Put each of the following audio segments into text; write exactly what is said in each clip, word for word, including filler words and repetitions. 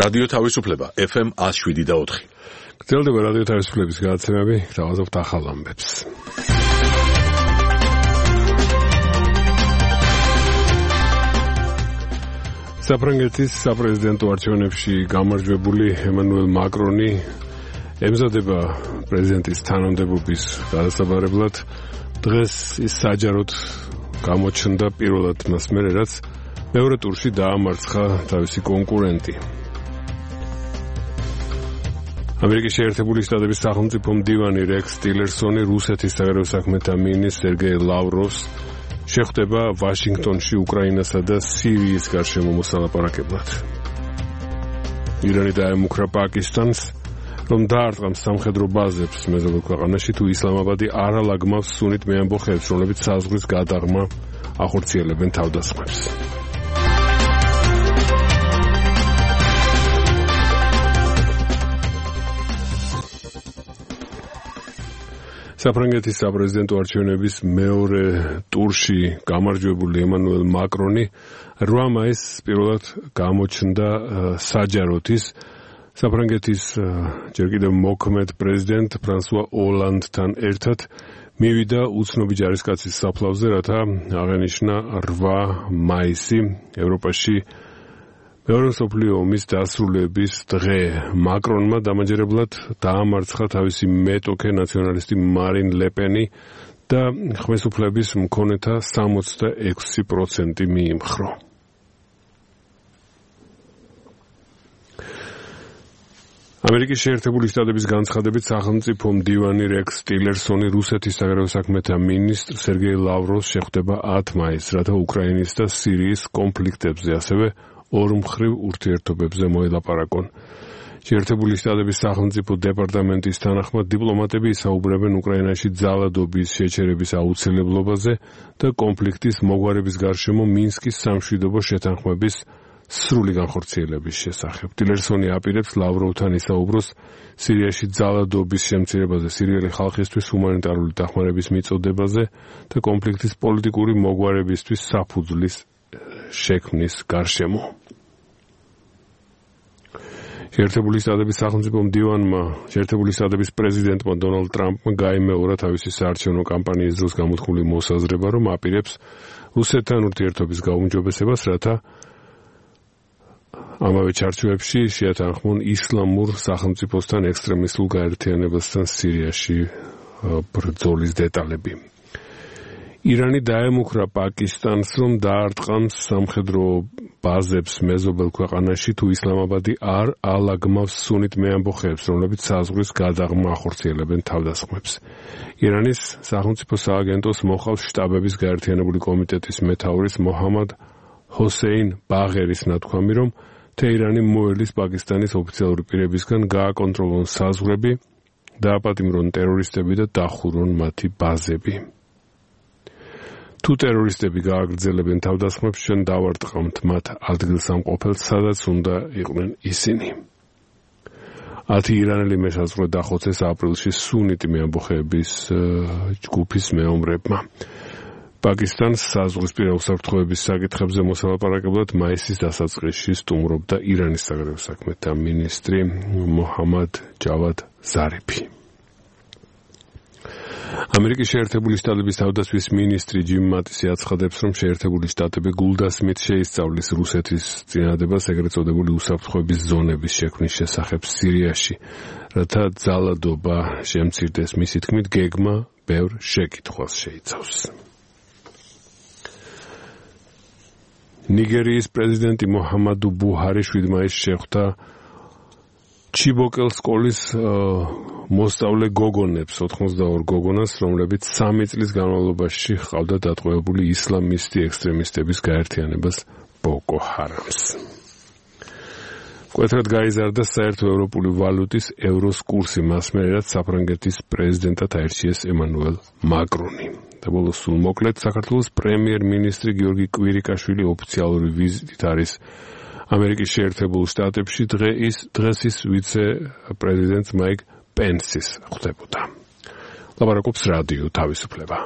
რადიო თავისუფლება ეფ ემ one oh seven point four. გრძელდება რადიო თავისუფლების გადაცემები, გავაზობთ ახალ ამბებს. საფრანგეთის საპრეზიდენტო არჩევნებში გამარჯვებული ემანუელ მაკრონი ემზადება პრეზიდენტის თანამდებობის გადასაბარებლად. დღეს ის საჯაროდ გამოჩნდა პირველად მას მერე, რაც მეორე ტურში დაამარცხა თავისი კონკურენტი. ამერიკის შეერთებული შტატების სახელმწიფო მდივანი რექს ტილერსონი რუსეთის საგარეო საქმეთა მინისტრ სერგეი ლავროვს შეხვდება ვაშინგტონში უკრაინასა და სირიის გარშემო მოსალაპარაკებლად. ირანი დაემუქრა პაკისტანს, რომ დაარტყამს სამხედრო ბაზებს მეზობელ ქვეყანაში, თუ ისლამაბადი არ ალაგმავს სუნით მეამბოხეებს, რომლებიც საზღვრის გადაღმა ახორციელებენ თავდასხმებს. საფრანგეთის საპრეზიდენტო არჩევნების მეორე ტურში გამარჯვებული ემანუელ მაკრონი რვა მაისს პირველად გამოჩნდა საჯაროდ. ის საფრანგეთის ჯერ კიდევ მოქმედ პრეზიდენტ ფრანსუა ოლანდთან ერთად მივიდა უცნობი ჯარისკაცის საფლავზე, რათა აღენიშნა რვა მაისი ევროპაში მეორე მსოფლიო ომის დასრულების დღე. მაკრონმა დამაჯერებლად დაამარცხა თავისი მეტოქე ნაციონალისტი მარინ ლეპენი და ხმესუფლების მქონეთა სამოცდაექვსი პროცენტი მიიმხრო. ამერიკის შეერთებული შტატების განცხადებით სახელმწიფო მდივანი რექს ტილერსონი რუსეთის საგარეო საქმეთა მინისტრ სერგეი ლავროვს შეხვდება ათ მაისს, რათა უკრაინის და სირიის კონფლიქტებზე, ასევე ორმხრივ ურთიერთობებზე მოელაპარაკონ. შეერთებული შტატების სახელმწიფო დეპარტამენტის თანახმად დიპლომატები ისაუბრებენ უკრაინაში ძალადობის შეჩერების აუცილებლობაზე და კონფლიქტის მოგვარების გარშემო მინსკის სამშვიდობო შეთანხმების სრული განხორციელების შესახებ. ტილერსონი აპირებს ლავროვთან ისაუბროს სირიაში ძალადობის შემცირებაზე, სირიელი ხალხისთვის ჰუმანიტარული დახმარების მიწოდებაზე და კონფლიქტის პოლიტიკური მოგვარებისთვის საფუძვლის შექმნის გარშემო. შეერთებული შტატების სახელმწიფო მდივანმა, შეერთებული შტატების პრეზიდენტმა დონალდ ტრამპმა გაიმეორა თავისი საარჩევნო კამპანიის დროს გამოთქმული მოსაზრება, რომ აპირებს რუსეთთან ურთიერთობის გაუმჯობესებას, რათა ამავე ჩარჩოებში შეათანხმონ ისლამურ სახელმწიფოსთან ექსტრემისტულ გაერთიანებასთან სირიაში ბრძოლის დეტალები. ირანი დაემუქრა პაკისტანს, რომ დაარტყამს სამხედრო ბაზებს მეზობელ ქვეყანაში, თუ ისლამაბადი არ ალაგმავს სუნით მეამბოხეებს, რომლებიც საზღვრის გადაღმა ახორციელებენ თავდასხმებს. ირანის სახელმწიფო სააგენტოს მოხავს შტაბების გაერთიანებული კომიტეტის მეთაურის მოჰამად ჰოსეინ ბაღერის ნათქვამი, რომ თეირანი მოელის პაკისტანის ოფიციალური პირებისგან გააკონტროლონ საზღვრები, დააპატიმრონ ტერორისტები და დახურონ მათი ბაზები. თუ ტერორისტები გააგრძელებენ თავდასხმებს, ჩვენ დავარტყამთ მათ ადგილსამყოფელს, სადაც უნდა იყვნენ ისინი. ათი ირანელი მესაზღვრე დახოცეს აპრილში სუნიტი მეამბოხეების ჯგუფის მეომრებმა. პაკისტანს საზღვრისპირა უსაფრთხოების საკითხებზე მოსალაპარაკებლად მაისის დასაწყისში სტუმრობდა ირანის საგარეო საქმეთა მინისტრი მოჰამად ჯავად ზარიფი. ამერიკის შეერთებული შტატების თავდაცვის მინისტრი ჯიმ მატისი აცხადებს, რომ შეერთებული შტატები გულდასმით შეისწავლის რუსეთის წინადადებას ეგრეთ წოდებული უსაფრთხოების ზონების შექმნის შესახებ სირიაში, რათა ძალადობა შემცირდეს. მისი თქმით, გეგმა ბევრ შეკითხვას შეიცავს. ნიგერიის პრეზიდენტი მოჰამადუ ბუჰარი შვიდ მაისს შეხვდა ჩიბოკელ სკოლის მოსწავლე გოგონებს, ოთხმოცდაორ გოგონას, რომლებიც სამი წლის განმავლობაში ჰყავდა დატყვევებული ისლამისტი ექსტრემისტების გაერთიანებას ბოკო ჰარამს. მკვეთრად გაიზარდა საერთო ევროპული ვალუტის ევროს კურსი მას მერე, რაც საფრანგეთის პრეზიდენტად აირჩიეს ემანუელ მაკრონი. და ბოლოს სულ მოკლედ, საქართველოს პრემიერ-მინისტრი გიორგი კვირიკაშვილი ოფიციალური ვიზიტით არის ამერიკის შეერთებულ შტატებში, დღეს ის ვიცე-პრეზიდენტ მაიკ პენსის ხვდებოდა. ლაპარაკობს რადიო თავისუფლება.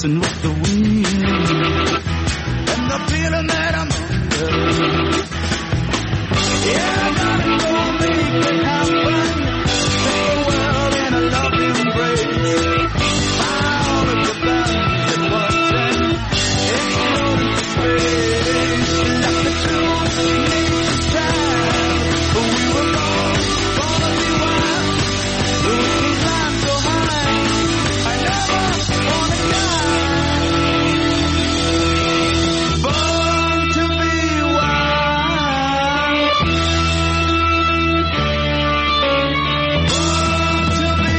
dancing with the wind, and the feeling that I'm under. Yeah, I gotta go make it happen. Take the world in a loving embrace. Buy all of your guns at once and explode into space. Like the truth needs time. We were born, born to be wild. We can climb so high. I never wanna die. Born to be wild. Born to be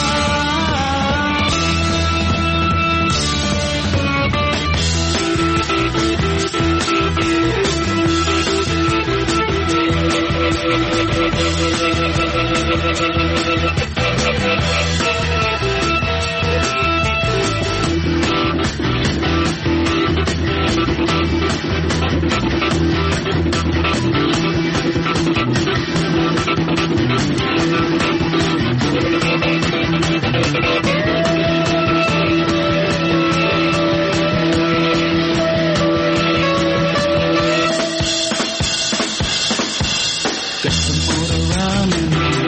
got some motor running.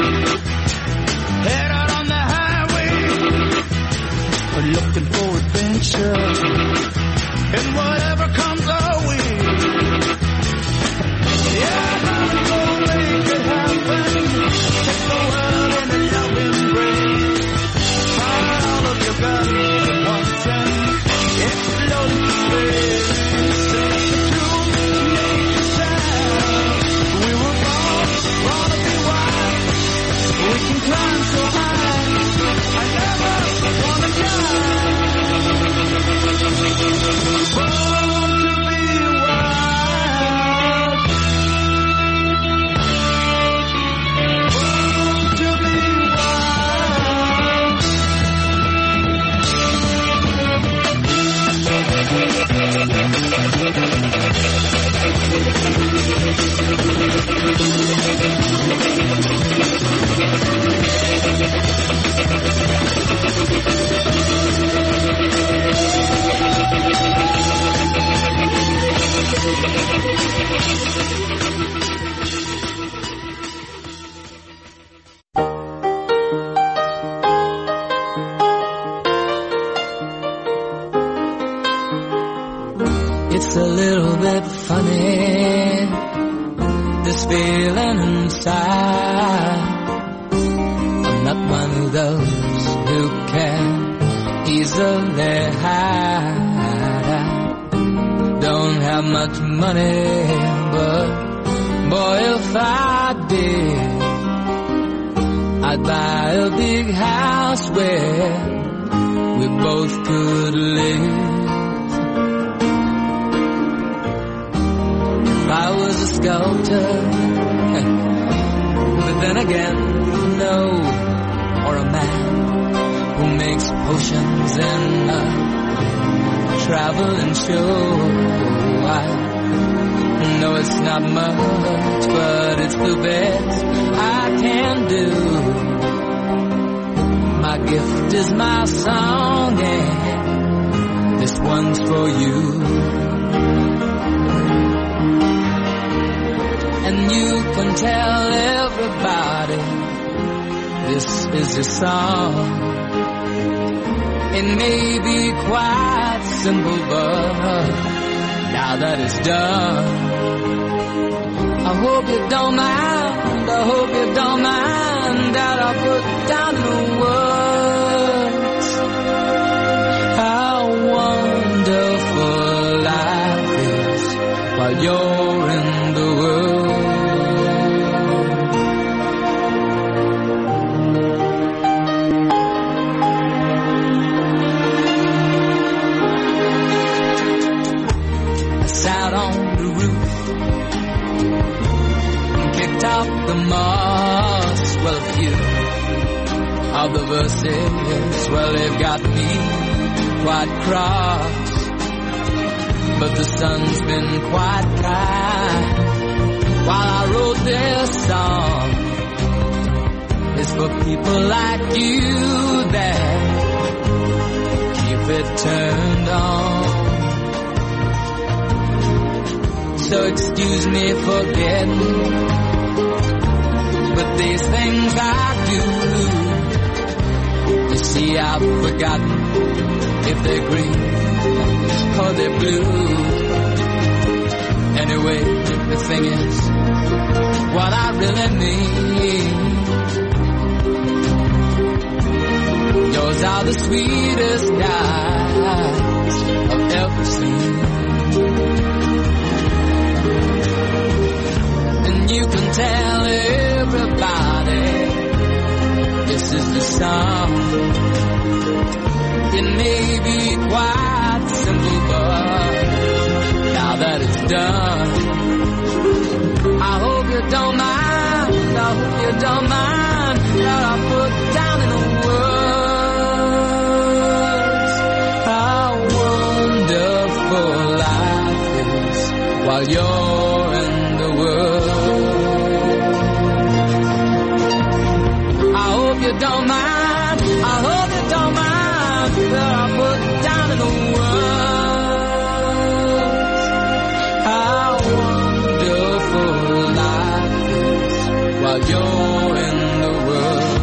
Head out on the highway, looking for adventure, and whatever comes our way. Yeah, I'm gonna go make it happen. Take the world in a loving embrace. Fire all of your guns at once and explode into space. Say the truth, nature sound. We were born, born to be wild. We can climb so high. I never wanna die. Born to be wild. Born to be wild. It's a little bit funny, this feeling inside. I'm not one of those who can easily hide. I don't have much money, but boy, if I did, I'd buy a big house where we both could live. I was a sculptor, but then again, no, or a man who makes potions in a traveling show. I know it's not much, but it's the best I can do. My gift is my song, and this one's for you. And you can tell everybody this is your song. It may be quite simple, but now that it's done, I hope you don't mind, I hope you don't mind that I put down the words how wonderful life is while you're in the world. The moss, well, a few of the verses, well, they've got me quite cross, but the sun's been quite kind while I wrote this song. It's for people like you that keep it turned. so excuse me for getting. But these things I do, you see I've forgotten if they're green or they're blue. Anyway, the thing is, what I really need, yours are the sweetest eyes I've ever seen. And you can tell everybody this is the song. It may be quite simple, but now that it's done, I hope you don't mind, I hope you don't mind that I put down in the words how wonderful life is while you're in the world. I hope you don't mind, I hope you don't mind that I put down in the words how wonderful life is while you're in the world.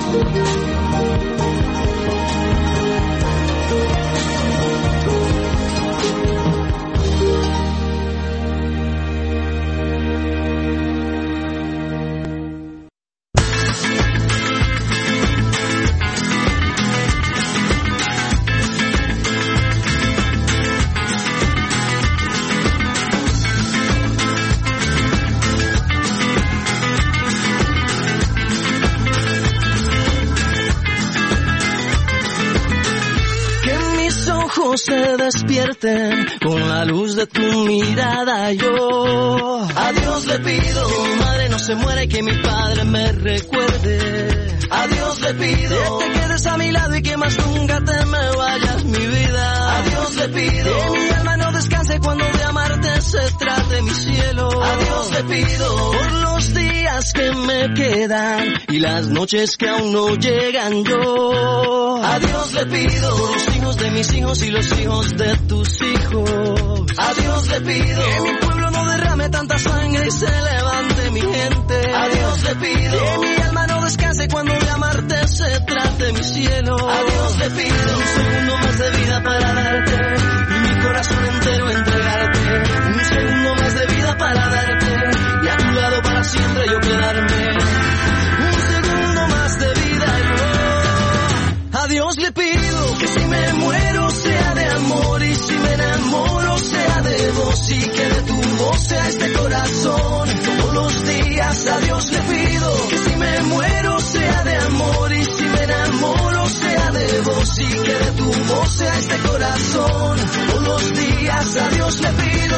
Se despierten con la luz de tu mirada. Yo a Dios le pido que mi madre no se muera y que mi padre me recuerde. A Dios le pido que te quedes a mi lado y que más nunca te me vayas, mi vida. A Dios le pido que mi alma no descanse cuando de amarte se trate, mi cielo. A Dios le pido por los días que me quedan y las noches que aún no llegan. Yo a Dios le pido por los hijos de mis hijos y los hijos de tus hijos. A Dios le pido que mi pueblo no derrame tanta sangre y se levante mi gente. A Dios le pido que mi alma no descanse cuando de amarte se trate, mi cielo. A Dios le pido un segundo más de vida para darte y mi corazón entero entregarte. Un segundo más de vida para darte y a tu lado para siempre yo quedarme. Un segundo más de vida yo. A Dios le pido que si me muero sea de amor y si me enamoro sea de vos y que de tu voz sea este corazón. Todos los días a Dios le pido que si me muero sea de amor y si me enamoro sea de vos y que de tu voz sea este corazón. Todos los días a Dios le pido.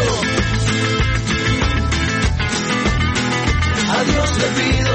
A Dios le pido.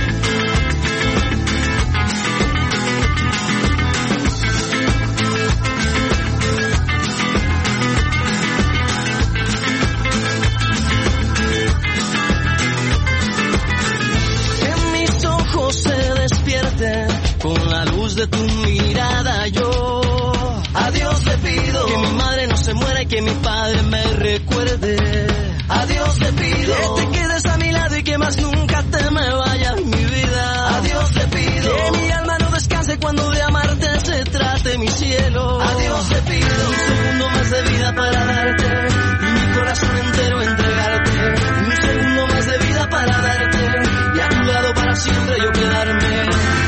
Con la luz de tu mirada yo a Dios le pido que mi madre no se muera y que mi padre me recuerde. A Dios le pido que te quedes a mi lado y que más nunca te me vayas, mi vida. A Dios le pido que mi alma no descanse cuando de amarte se trate, mi cielo. A Dios le pido un segundo más de vida para darte y mi corazón entero entregarte. Un segundo más de vida para darte y a tu lado para siempre yo quedarme.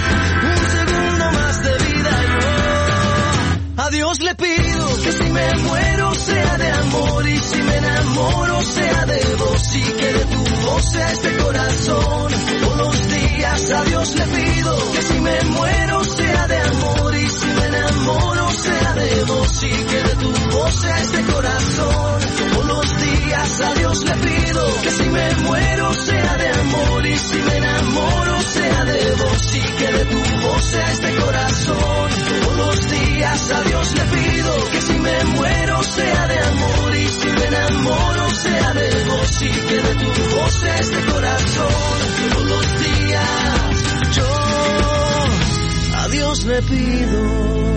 A Dios le pido que si me muero sea de amor y si me enamoro sea de vos y que de tu voz sea este corazón. Todos los días a Dios le pido que si me muero sea de amor y si me enamoro sea de vos y que de tu voz sea este corazón. Todos los días a Dios le pido que si me muero sea de amor y si me enamoro sea de vos y que de tu voz sea este corazón. Todos los días a Dios le pido que si me muero sea de amor y si me enamoro sea de vos y que de tu voz sea este corazón. Todos los días yo a Dios le pido.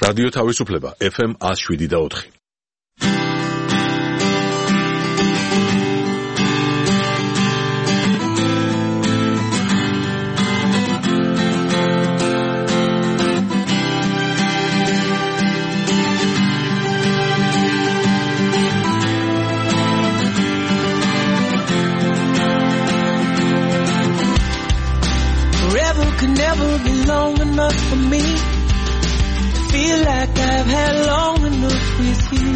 რადიო თავისუფლება ეფ ემ one oh seven და four. Forever could never be long enough for me. Feel like I've had long enough with you.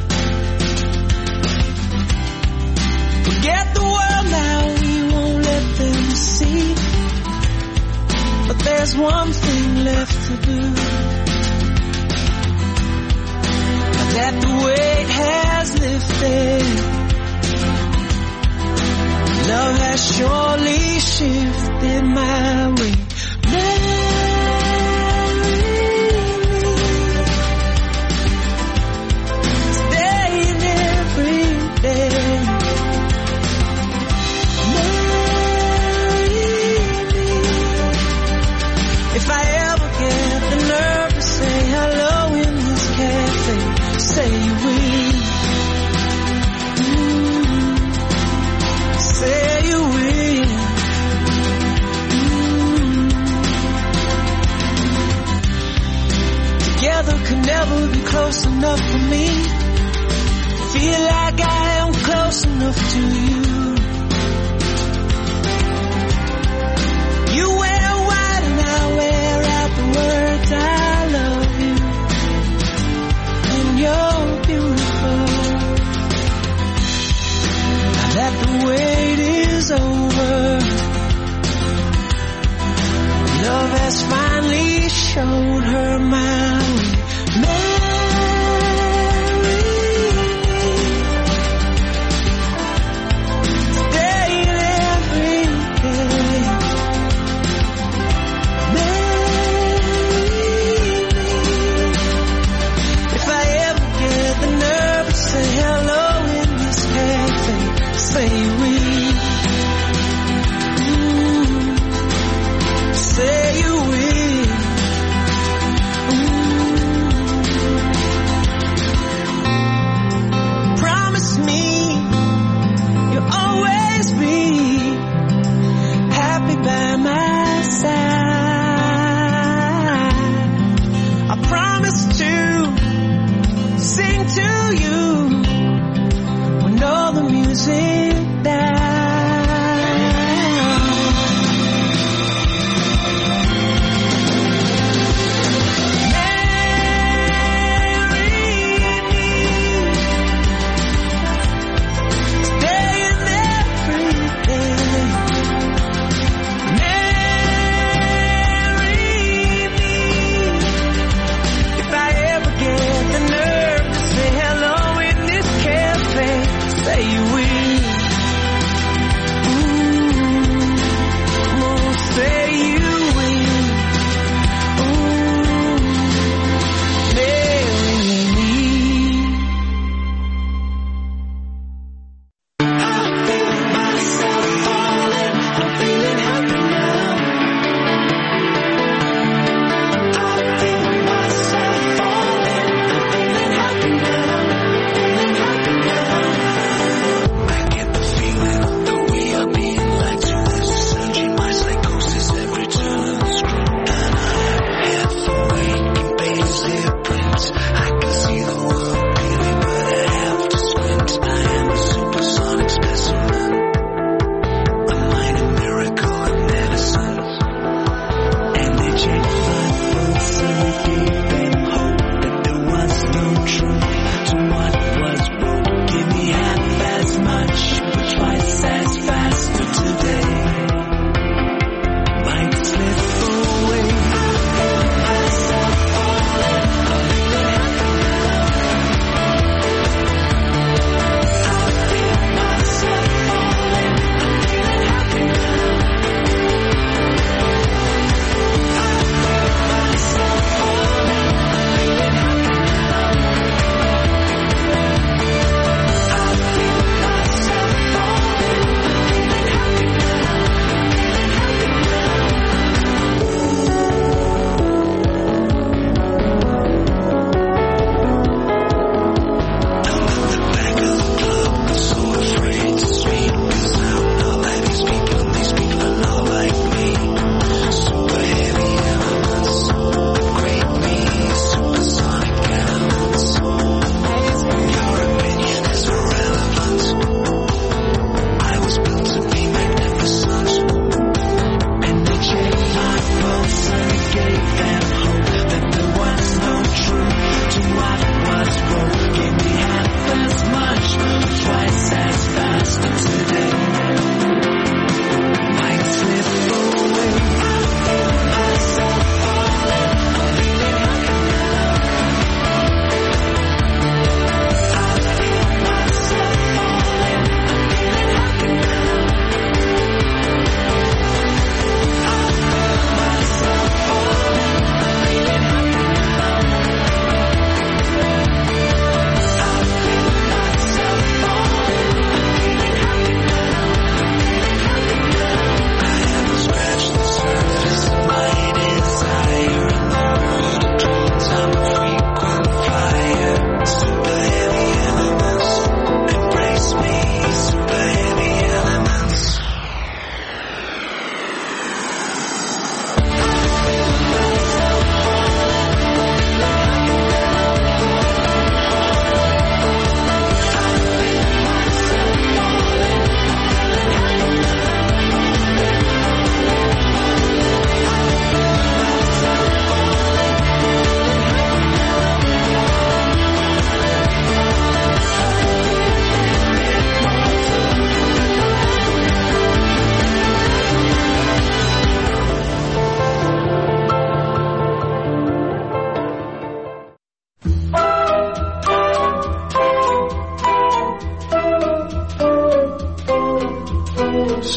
Forget the world now, we won't let them see. But there's one thing left to do. Now that the weight has lifted, love has surely shifted my way. If I ever get the nerve to say hello in this cafe, say you will. Mm, say you will. Mm. Together could never be close enough for me. Feel like I am close enough to you. You wear white and I wear out the words I love you. And you're beautiful. Now that the wait is over, love has finally showed her my way. Say you will. Mm, say you will. Mm. Promise me you'll always be happy by my side. I promise to sing to you when all the music say you will.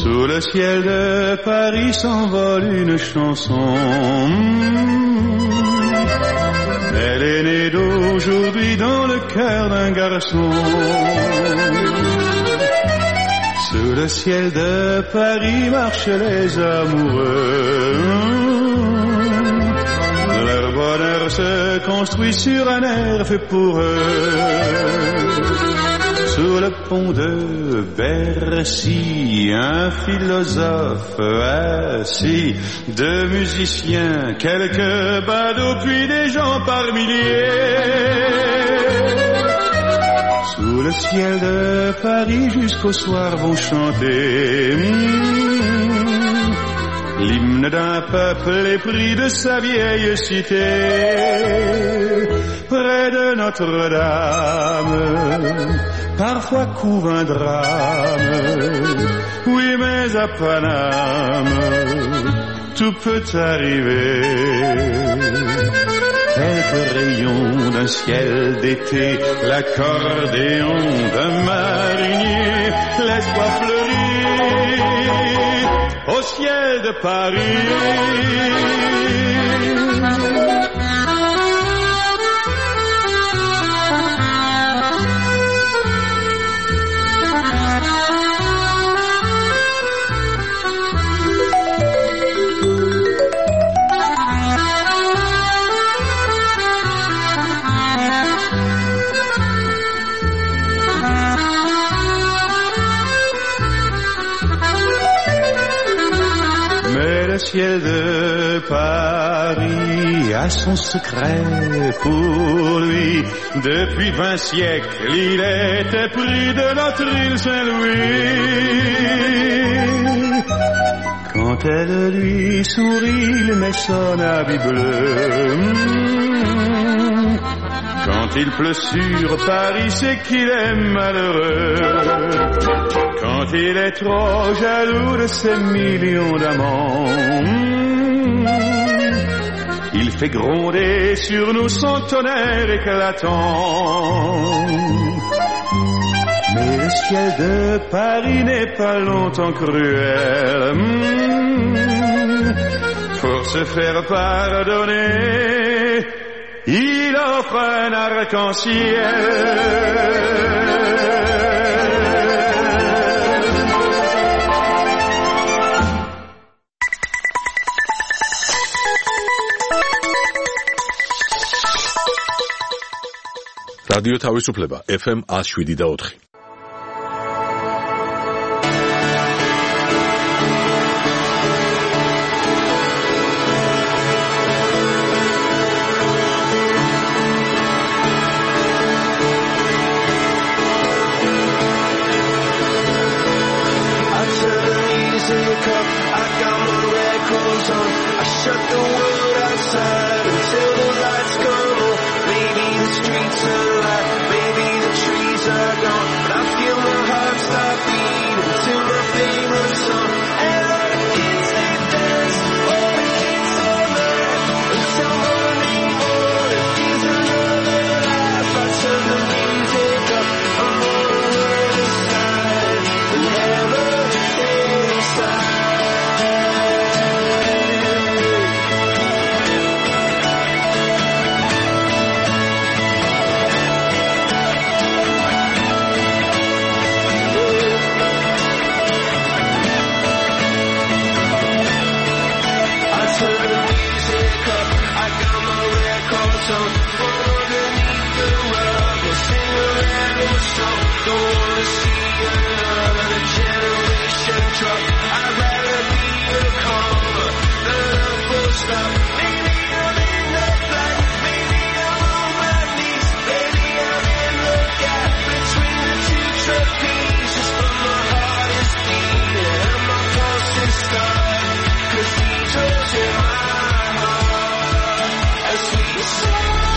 Sous le ciel de Paris s'envole une chanson. Elle est née d'aujourd'hui dans le cœur d'un garçon. Sous le ciel de Paris marchent les amoureux. Leur bonheur se construit sur un air fait pour eux. Sous le pont de Bercy, un philosophe assis, deux musiciens, quelques badauds, puis des gens par milliers. Sous le ciel de Paris jusqu'au soir vont chanter mmh, l'hymne d'un peuple épris de sa vieille cité. Près de Notre-Dame, parfois couve un drame. Oui, mais à Paname, tout peut arriver. Quelques rayons d'un ciel d'été, l'accordéon d'un marinier, l'espoir fleurit au ciel de Paris. Le ciel de Paris a son secret pour lui. Depuis vingt siècles, il était pris de notre île Saint-Louis. Quand elle lui sourit, il met son habit bleu. Quand il pleut sur Paris, c'est qu'il est malheureux. Quand il est trop jaloux de ses millions d'amants, il fait gronder sur nous son tonnerre éclatant. Mais le ciel de Paris n'est pas longtemps cruel. Pour se faire pardonner, il offre un arc-en-ciel. რადიო თავისუფლება ეფ ემ one oh seven point four. I turn the music up, I got my records on. I shut the world outside until the lights come on. Maybe the streets are light, maybe the trees are gone, but I feel my heart start beating to my favorite song. And all the kids they dance, all the kids all laugh, until morning morning is another life. I turn the music up, I'm on the other side, and never inside. Don't wanna see another generation drop. I'd rather be a comma than a full stop. Maybe I'm in the flight, maybe I'm on my knees, maybe I'm in the gap between the two trapezes. But my heart is beating and my pulse is starting, 'cause these holes in my heart as we say.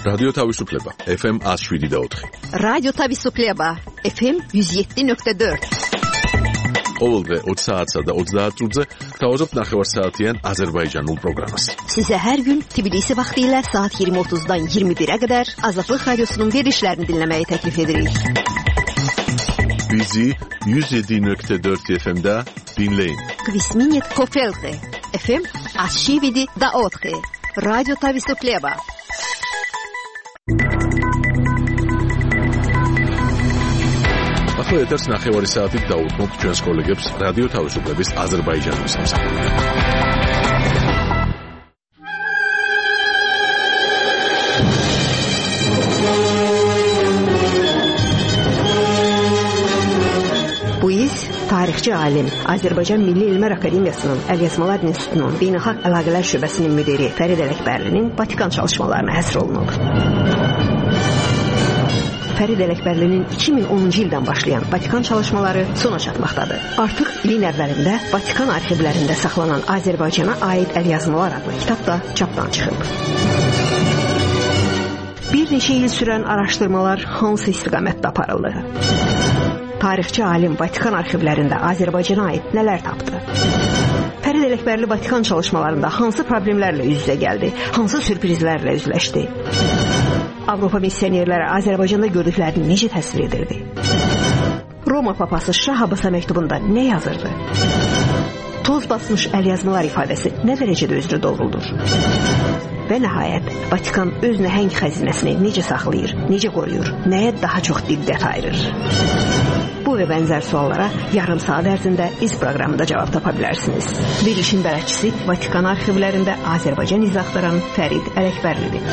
რადიო თავისუფლება ეფ ემ one oh seven point four. რადიო თავისუფლება ეფ ემ one oh seven point four. ყოველდღე ოცი საათსა და ოცდაათ წუთზე გთავაზობთ ნახევარსაათიან აზერბაიჯანულ პროგრამას. Size her gün Tbilisi vaxtilə saat iyirmi otuzdan iyirmi birə qədər Azadlıq Radiosunun verilişlərini dinləməyi təklif edirik. Bizi one oh seven point four eff em'də dinləyin. Kvisminit Kofelte eff em one oh seven point four. Radyo Tavisupleva. ახლა ეთერს ნახევარი საათით დაუთმობთ ჩვენს კოლეგებს რადიო თავისუფლების აზერბაიჯანის სამსახურში. Bu iz tarixçi alim, Azərbaycan Milli Elmlər Akademiyasının Əlyazmalar İnstitutunun Beynəlxalq Əlaqələr Şöbəsinin müdiri Fərid Ələkbərlinin Vatikan çalışmalarına həsr olunub. Fərid Ələkbərlinin iki min onuncu ildən başlayan Vatikan çalışmaları sona çatmaqdadır. Artıq ilin əvvəlində Vatikan arxivlərində saxlanan Azərbaycana aid əlyazmalar adlı kitab da çapdan çıxıb. Bir neçə il sürən araşdırmalar hansı istiqamətdə aparıldı? Tarixçi alim Vatikan arxivlərində Azərbaycana aid nələr tapdı? Fərid Ələkbərli Vatikan çalışmalarında hansı problemlərlə üz-üzə gəldi? Hansı sürprizlərlə üzləşdi? Avropa missionerləri Azərbaycanda gördüklərini necə təsvir edirdi? Roma papası Şah Abbasa məktubunda nə yazırdı? Toz basmış əlyazmalar ifadəsi nə dərəcədə özünü doğruldur? Və nəhayət, Vatikan öz nəhəng xəzinəsini necə saxlayır, necə qoruyur, nəyə daha çox diqqət ayırır? Bu və bənzər suallara yarım saat ərzində iz proqramında cavab tapa bilərsiniz. Verilişin bələdçisi Vatikan arxivlərində Azərbaycan izah axtaran Fərid Ələkbərlidir.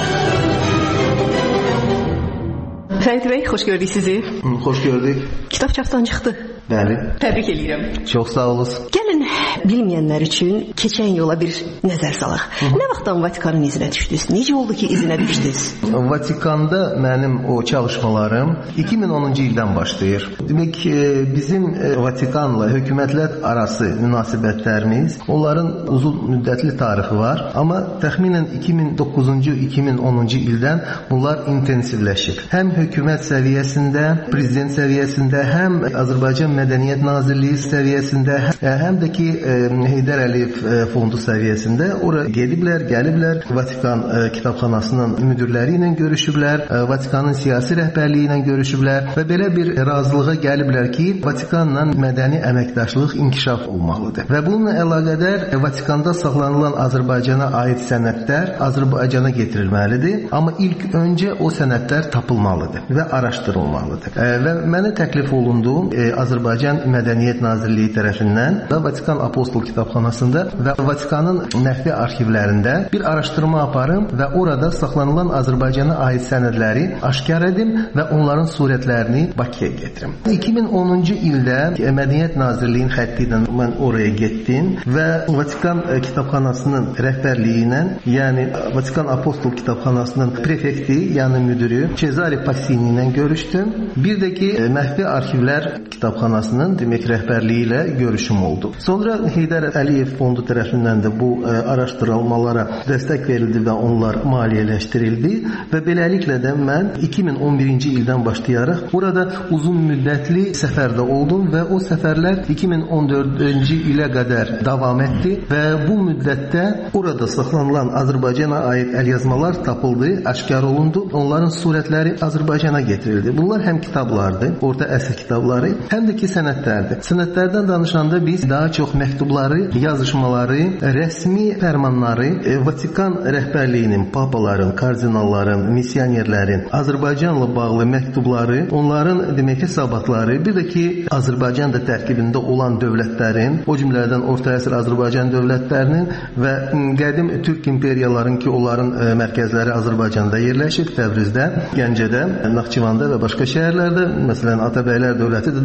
Fərid bəy, xoş gördük sizi. Xoş gördük. Kitab çapdan çıxdı. Bəli. Təbrik edirəm. Çox sağ olun. Gəlin bilməyənlər üçün keçən yola bir nəzər salaq. Hı -hı. Nə vaxtdan Vatikanın izinə düşdünüz? Necə oldu ki izinə düşdünüz? Vatikanda mənim o çalışmalarım iki min onuncu ildən başlayır. Demək bizim Vatikanla hökumətlər arası münasibətlərimiz, onların uzun müddətli tarixi var. Amma təxminən iki min doqquzuncu iki min onuncu ildən bunlar intensivləşib. Həm hökumət səviyyəsində, prezident səviyyəsində, həm Azərbaycan Mədəniyyət Nazirliyi səviyyəsində, həm də ki Heydər Əliyev fondu səviyyəsində ora gediblər, gəliblər. Vatikan kitabxanasının müdirləri ilə görüşüblər, Vatikanın siyasi rəhbərliyi ilə görüşüblər və belə bir razılığa gəliblər ki, Vatikanla mədəni əməkdaşlıq inkişaf olmalıdır. Və bununla əlaqədar Vatikanda saxlanılan Azərbaycana aid sənədlər Azərbaycana getirilməlidir, amma ilk öncə o sənədlər tapılmalıdır və araşdırılmalıdır. Və mənə təklif olundu Azərbaycan Mədəniyyət Nazirliyi tərəfindən və Vatikan Apostol kitabxanasında və Vatikanın məxfi arxivlərində bir araşdırma aparım və orada saxlanılan Azərbaycana aid sənədləri aşkar edim və onların surətlərini Bakıya getirim. iki min onuncu ildə Mədəniyyət Nazirliyinin xətti ilə mən oraya getdim və Vatikan kitabxanasının rəhbərliyi ilə, yəni Vatikan Apostol kitabxanasının prefekti, yəni müdürü Cezare Passini ilə görüşdüm. Bir də ki, məxfi arxivlər kitabxanasının demək rəhbərliyi ilə görüşüm oldu. Sonra Heydər Əliyev fondu tərəfindən də bu ə, araşdırılmalara dəstək verildi və onlar maliyyələşdirildi və beləliklə də mən iki min on birinci ildən başlayaraq burada uzun müddətli səfərdə oldum və o səfərlər iki min on dördüncü ilə qədər davam etdi və bu müddətdə orada saxlanılan Azərbaycana aid əlyazmalar tapıldı, aşkar olundu. Onların surətləri Azərbaycana getirildi. Bunlar həm kitablardı, orta əsr kitabları, həm də ki sənədlərdir. Sənədlərdən danışanda biz daha çox məktubları, yazışmaları, rəsmi fərmanları, Vatikan rəhbərliyinin, papaların, kardinalların, missionerlərin Azərbaycanla bağlı məktubları, onların demək hesabatları, bir də ki Azərbaycan da tərkibində olan dövlətlərin, o cümlədən orta əsr Azərbaycan dövlətlərinin və qədim Türk imperiyaların ki onların mərkəzləri Azərbaycanda yerləşib, Təbrizdə, Gəncədə, Naxçıvanda və başqa şəhərlərdə, məsələn Atabəylər dövləti də daha çox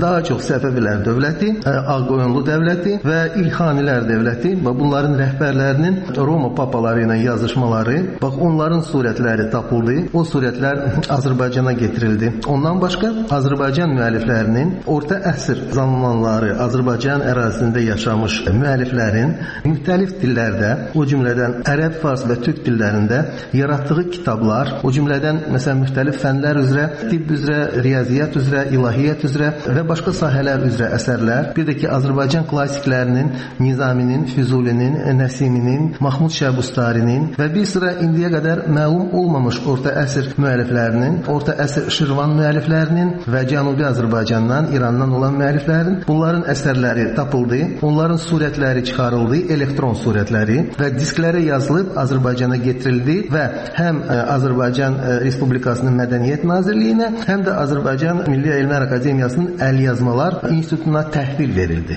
Səfəvilər dövləti, Ağqoyunlu dövləti və İlxanilər dövləti və bunların rəhbərlərinin Roma papaları ilə yazışmaları, bax onların surətləri tapıldı. O surətlər Azərbaycana getirildi. Ondan başqa Azərbaycan müəlliflərinin orta əsr zamanları Azərbaycan ərazisində yaşamış müəlliflərin müxtəlif dillərdə, o cümlədən ərəb, fars və türk dillərində yaratdığı kitablar, o cümlədən məsələn müxtəlif fənlər üzrə, tibb üzrə, riyaziyyat üzrə, ilahiyyat üzrə və başqa sahələr üzrə əsərlər, bir də ki Azərbaycan klassiklərinin, Nizaminin, Füzulinin, Nəsiminin, Mahmud Şahbustarinin və bir sıra indiyə qədər məlum olmamış orta əsr müəlliflərinin, orta əsr Şirvan müəlliflərinin və Cənubi Azərbaycandan, İrandan olan müəlliflərin bunların əsərləri tapıldı, onların surətləri çıxarıldı, elektron surətləri və disklərə yazılıb Azərbaycana getirildi və həm Azərbaycan Respublikasının Mədəniyyət Nazirliyinə, həm də Azərbaycan Milli Elmlər Akademiyasının Əlyazmalar İnstitutuna təhvil verildi.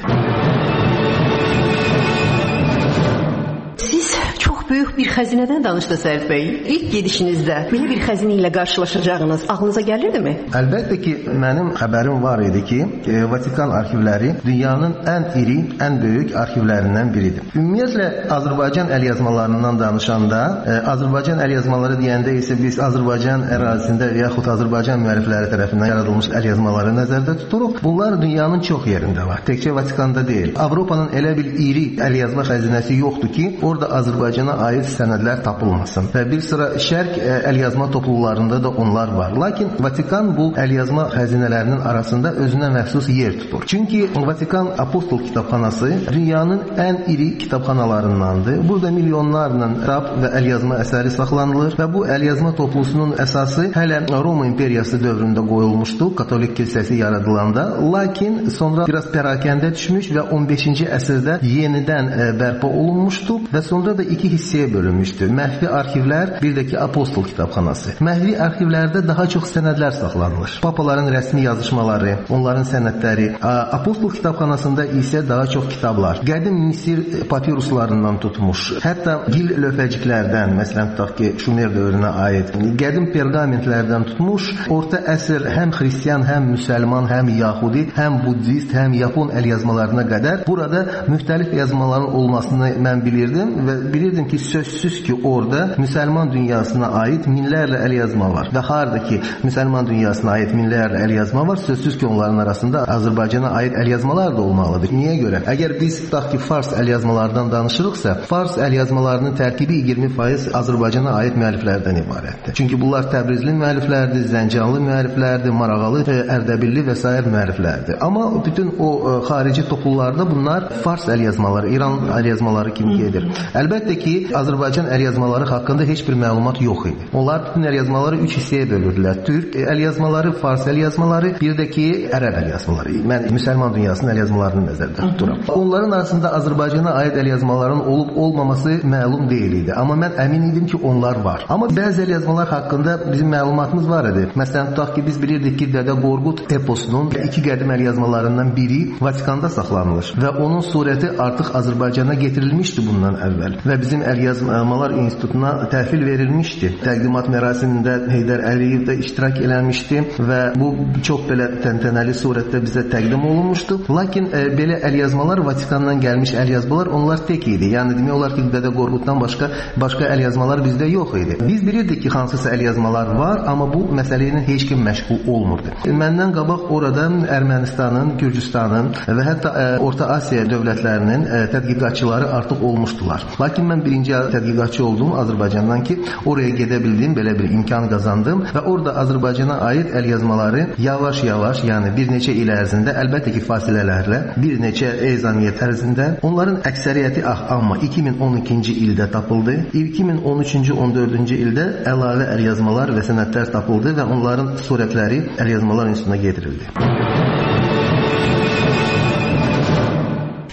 Böyük bir xəzinədən danışdı Sərif bəy. İlk gedişinizdə belə bir xəzinə ilə qarşılaşacağınız ağlınıza gəlirdimi? Əlbəttə ki, mənim xəbərim var idi ki, e, Vatikan arxivləri dünyanın ən iri, ən böyük arxivlərindən biridir. Ümumiyyətlə Azərbaycan əlyazmalarından danışanda, e, Azərbaycan əlyazmaları deyəndə isə biz Azərbaycan ərazisində və yaxud Azərbaycan müəllifləri tərəfindən yaradılmış əlyazmaları nəzərdə tuturuq. Bunlar dünyanın çox yerində var. Təkcə Vatikanda deyil. Avropanın elə bir iri əlyazma xəzinəsi yoxdur ki, orada Azərbaycana aid sənədlər tapılmasın. Və bir sıra şərq əlyazma topluluqlarında da onlar var. Lakin Vatikan bu əlyazma xəzinələrinin arasında özünə məxsus yer tutur. Çünki Vatikan Apostol kitabxanası dünyanın ən iri kitabxanalarındandır. Burada milyonlarla kitab və əlyazma əsəri saxlanılır və bu əlyazma toplusunun əsası hələ Roma imperiyası dövründə qoyulmuşdu, Katolik kilsəsi yaradılanda. Lakin sonra biraz pərakəndə düşmüş və on beşinci əsrdə yenidən bərpa olunmuşdu və sonra da iki hissəyə bölünmüşdü. Məxfi arxivlər, bir də ki Apostol kitabxanası. Məxfi arxivlərdə daha çox sənədlər saxlanılır. Papaların rəsmi yazışmaları, onların sənədləri. Apostol kitabxanasında isə daha çox kitablar. Qədim Misir papiruslarından tutmuş, hətta gil lövhəciklərdən, məsələn tutaq ki Şumer dövrünə aid, qədim perqamentlərdən tutmuş, orta əsr həm xristian, həm müsəlman, həm yahudi, həm buddist, həm yapon əlyazmalarına qədər burada müxtəlif yazmaların olmasını mən bilirdim və bilirdim ki, sözsüz ki, orada müsəlman dünyasına aid minlərlə əlyazma var. Və harada ki, müsəlman dünyasına aid minlərlə əlyazma var, sözsüz ki, onların arasında Azərbaycana aid əlyazmalar da olmalıdır. Niyə görə? Əgər biz tutaq ki, fars əlyazmalardan danışırıqsa, fars əlyazmalarının tərkibi iyirmi faiz Azərbaycana aid müəlliflərdən ibarətdir. Çünki bunlar Təbrizli müəlliflərdir, Zəncanlı müəlliflərdir, Marağalı, Ərdəbilli və sair müəlliflərdir. Amma bütün o xarici topluluqlarda bunlar fars əlyazmaları, İran əlyazmaları kimi gedir. Əlbəttə ki, Azərbaycan əlyazmaları haqqında heç bir məlumat yox idi. Onlar bütün əlyazmaları üç hissəyə bölürdülər. Türk əlyazmaları, fars əlyazmaları, bir də ki, ərəb əlyazmaları. Mən müsəlman dünyasının əlyazmalarını nəzərdə tuturam. Onların arasında Azərbaycana aid əlyazmaların olub-olmaması məlum deyil idi. Amma mən əmin idim ki, onlar var. Amma bəzi əlyazmalar haqqında bizim məlumatımız var idi. Məsələn, tutaq ki, biz bilirdik ki, Dədə Qorqud eposunun iki qədim əlyazmalarından biri Vatikanda saxlanılır və onun surəti artıq Azərbaycana getirilmişdi bundan əvvəl və bizim Əlyazmalar İnstitutuna təhvil verilmişdi. Təqdimat mərasimində Heydər Əliyev də iştirak eləmişdi və bu çox belə təntənəli surətdə bizə təqdim olunmuşdu. Lakin e, belə əlyazmalar, Vatikandan gəlmiş əlyazmalar, onlar tək idi. Yəni demək olar ki, Dədə Qorquddan başqa başqa əlyazmalar bizdə yox idi. Biz bilirdik ki, hansısa əlyazmalar var, amma bu məsələ ilə heç kim məşğul olmurdu. Məndən qabaq orada Ermənistanın, Gürcüstanın və hətta e, Orta Asiya dövlətlərinin e, tədqiqatçıları artıq olmuşdular. Lakin mən birinci tədqiqatçı oldum Azərbaycandan ki, oraya gedə bildim, belə bir imkan qazandım və orada Azərbaycana aid əlyazmaları yavaş-yavaş, yəni bir neçə il ərzində, əlbəttə ki, fasilələrlə, bir neçə ezaniyyət ərzində, onların əksəriyyəti ah, amma iki min on ikinci ildə tapıldı. iki min on üçüncü on dördüncü ildə əlavə əlyazmalar və sənədlər tapıldı və onların surətləri Əlyazmalar İnstitutuna getirildi.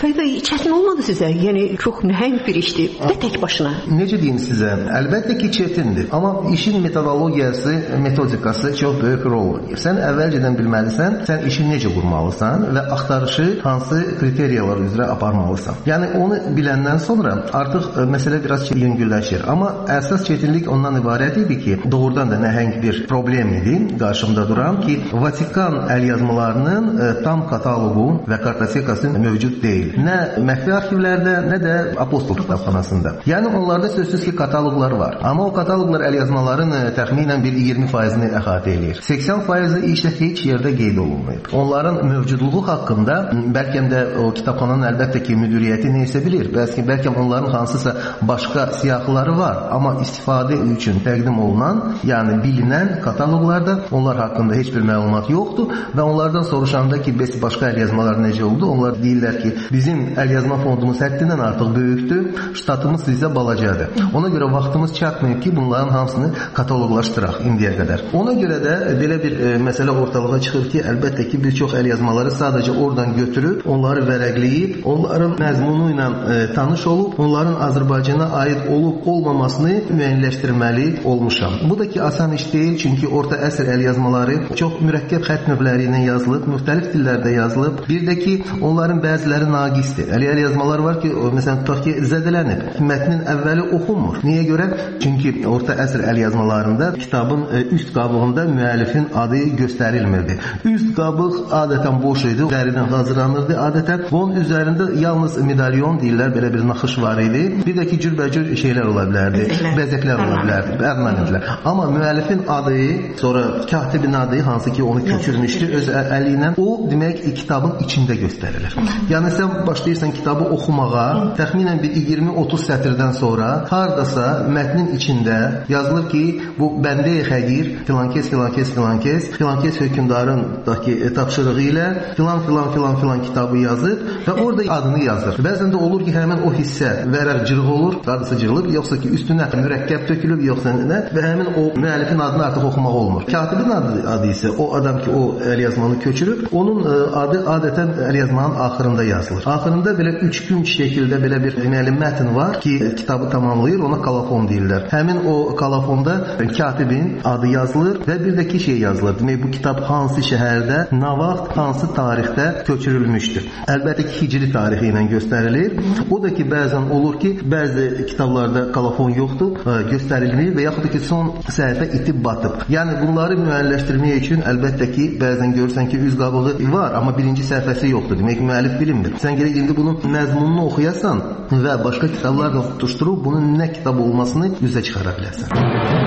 Fərid bəy, çətin olmadı sizə? Yəni çox nəhəng bir işdir və tək başına. Necə deyim sizə? Əlbəttə ki, çətindir. Amma işin metodologiyası, metodikası çox böyük rol oynayır. Sən əvvəlcədən bilməlisən, sən işi necə qurmalısan və axtarışı hansı kriteriyalar üzrə aparmalısan. Yəni onu biləndən sonra artıq ə, məsələ biraz yüngülləşir. Amma əsas çətinlik ondan ibarət idi ki, doğrudan da nəhəng bir problem idi qarşımda duran ki, Vatikan əlyazmalarının ə, tam kataloqu və kartotekası mövcud deyil. Nə məxfi arxivlərdə, nə də Apostol kitabxanasında. Yəni onlarda sözsüz ki, kataloqlar var. Amma o kataloqlar əlyazmaların ə, təxminən bir iyirmi faizini əhatə edir. səksən faizi işdə heç yerdə qeyd olunmayıb. Onların mövcudluğu haqqında bəlkə də o kitabxananın əlbəttə ki, müdiriyyəti neysə bilir. Bəlkə bəlkə onların hansısa başqa siyahıları var, amma istifadə üçün təqdim olunan, yəni bilinən kataloqlarda onlar haqqında heç bir məlumat yoxdur və onlardan soruşanda ki, bəs başqa əlyazmalar necə oldu? Onlar deyirlər ki, bizim əlyazma fondumuz həddindən artıq böyükdür, ştatımız sizə balacadır. Ona görə vaxtımız çatmayıb ki, bunların hamısını kataloqlaşdıraq indiyə qədər. Ona görə də belə bir e, məsələ ortalığa çıxır ki, əlbəttə ki, bir çox əlyazmaları sadəcə oradan götürüb, onları vərəqləyib, onların məzmunu ilə e, tanış olub, onların Azərbaycana aid olub olmamasını müəyyənləşdirməli olmuşam. Bu da ki, asan iş deyil, çünki orta əsr əlyazmaları çox mürəkkəb xətt növləri ilə yazılıb, müxtəlif dillərdə yazılıb. Bir də ki, onların bəziləri naqisdir. Əli əlyazmalar var ki, o, məsələn, tutaq ki, zədələnib. Mətnin əvvəli oxunmur. Niyə görə? Çünki orta əsr əlyazmalarında kitabın e, üst qabığında müəllifin adı göstərilmirdi. Üst qabıq adətən boş idi, dəridən hazırlanırdı adətən. Bunun üzərində yalnız medalyon deyirlər, belə bir naxış var idi. Bir də ki, cürbəcür şeylər ola bilərdi, bəzəklər ola bilərdi, ərmənidilər. Amma müəllifin adı, sonra katibin adı, hansı ki onu köçürmüşdü öz əli ilə, o demək kitabın içində göstərilir. Yəni sən başlayırsan kitabı oxumağa, təxminən bir iyirmi otuz sətirdən sonra hardasa mətnin içində yazılır ki, bu bəndə-i xəqir, filankes, filankes, filankes, filankes hökümdarın tapşırığı ilə filan, filan, filan, filan kitabı yazıb və orada adını yazır. Bəzən də olur ki, həmin o hissə vərəq cırıq olur, qadısı cırılıb, yoxsa ki, üstünə mürəkkəb tökülüb, yoxsa nə və həmin o müəllifin adını artıq oxumaq olmur. Katibin adı, adı isə o adam ki, o əlyazmanı köçürüb, onun adı adətən əlyazmanın axırında yazılır. Axırında belə üç gün şəkildə belə bir deməli mətn var ki, kitabı tamamlayır, ona kalafon deyirlər. Həmin o kalafonda katibin adı yazılır və bir də ki şey yazılır. Demək, bu kitab hansı şəhərdə, nə vaxt, hansı tarixdə köçürülmüşdür. Əlbəttə ki, hicri tarixi ilə göstərilir. O da ki, bəzən olur ki, bəzi kitablarda kalafon yoxdur, göstərilmir və yaxud da ki, son səhifə itib batıb. Yəni, bunları müəyyənləşdirmək üçün əlbəttə ki, bəzən görürsən ki, üz qabığı var, amma birinci səhifəsi yoxdur. Demək, müəllif bilinmir. Sən gələk indi bunun məzmununu oxuyasan və başqa kitablarla tutuşdurub bunun nə kitab olmasını üzə çıxara bilərsən.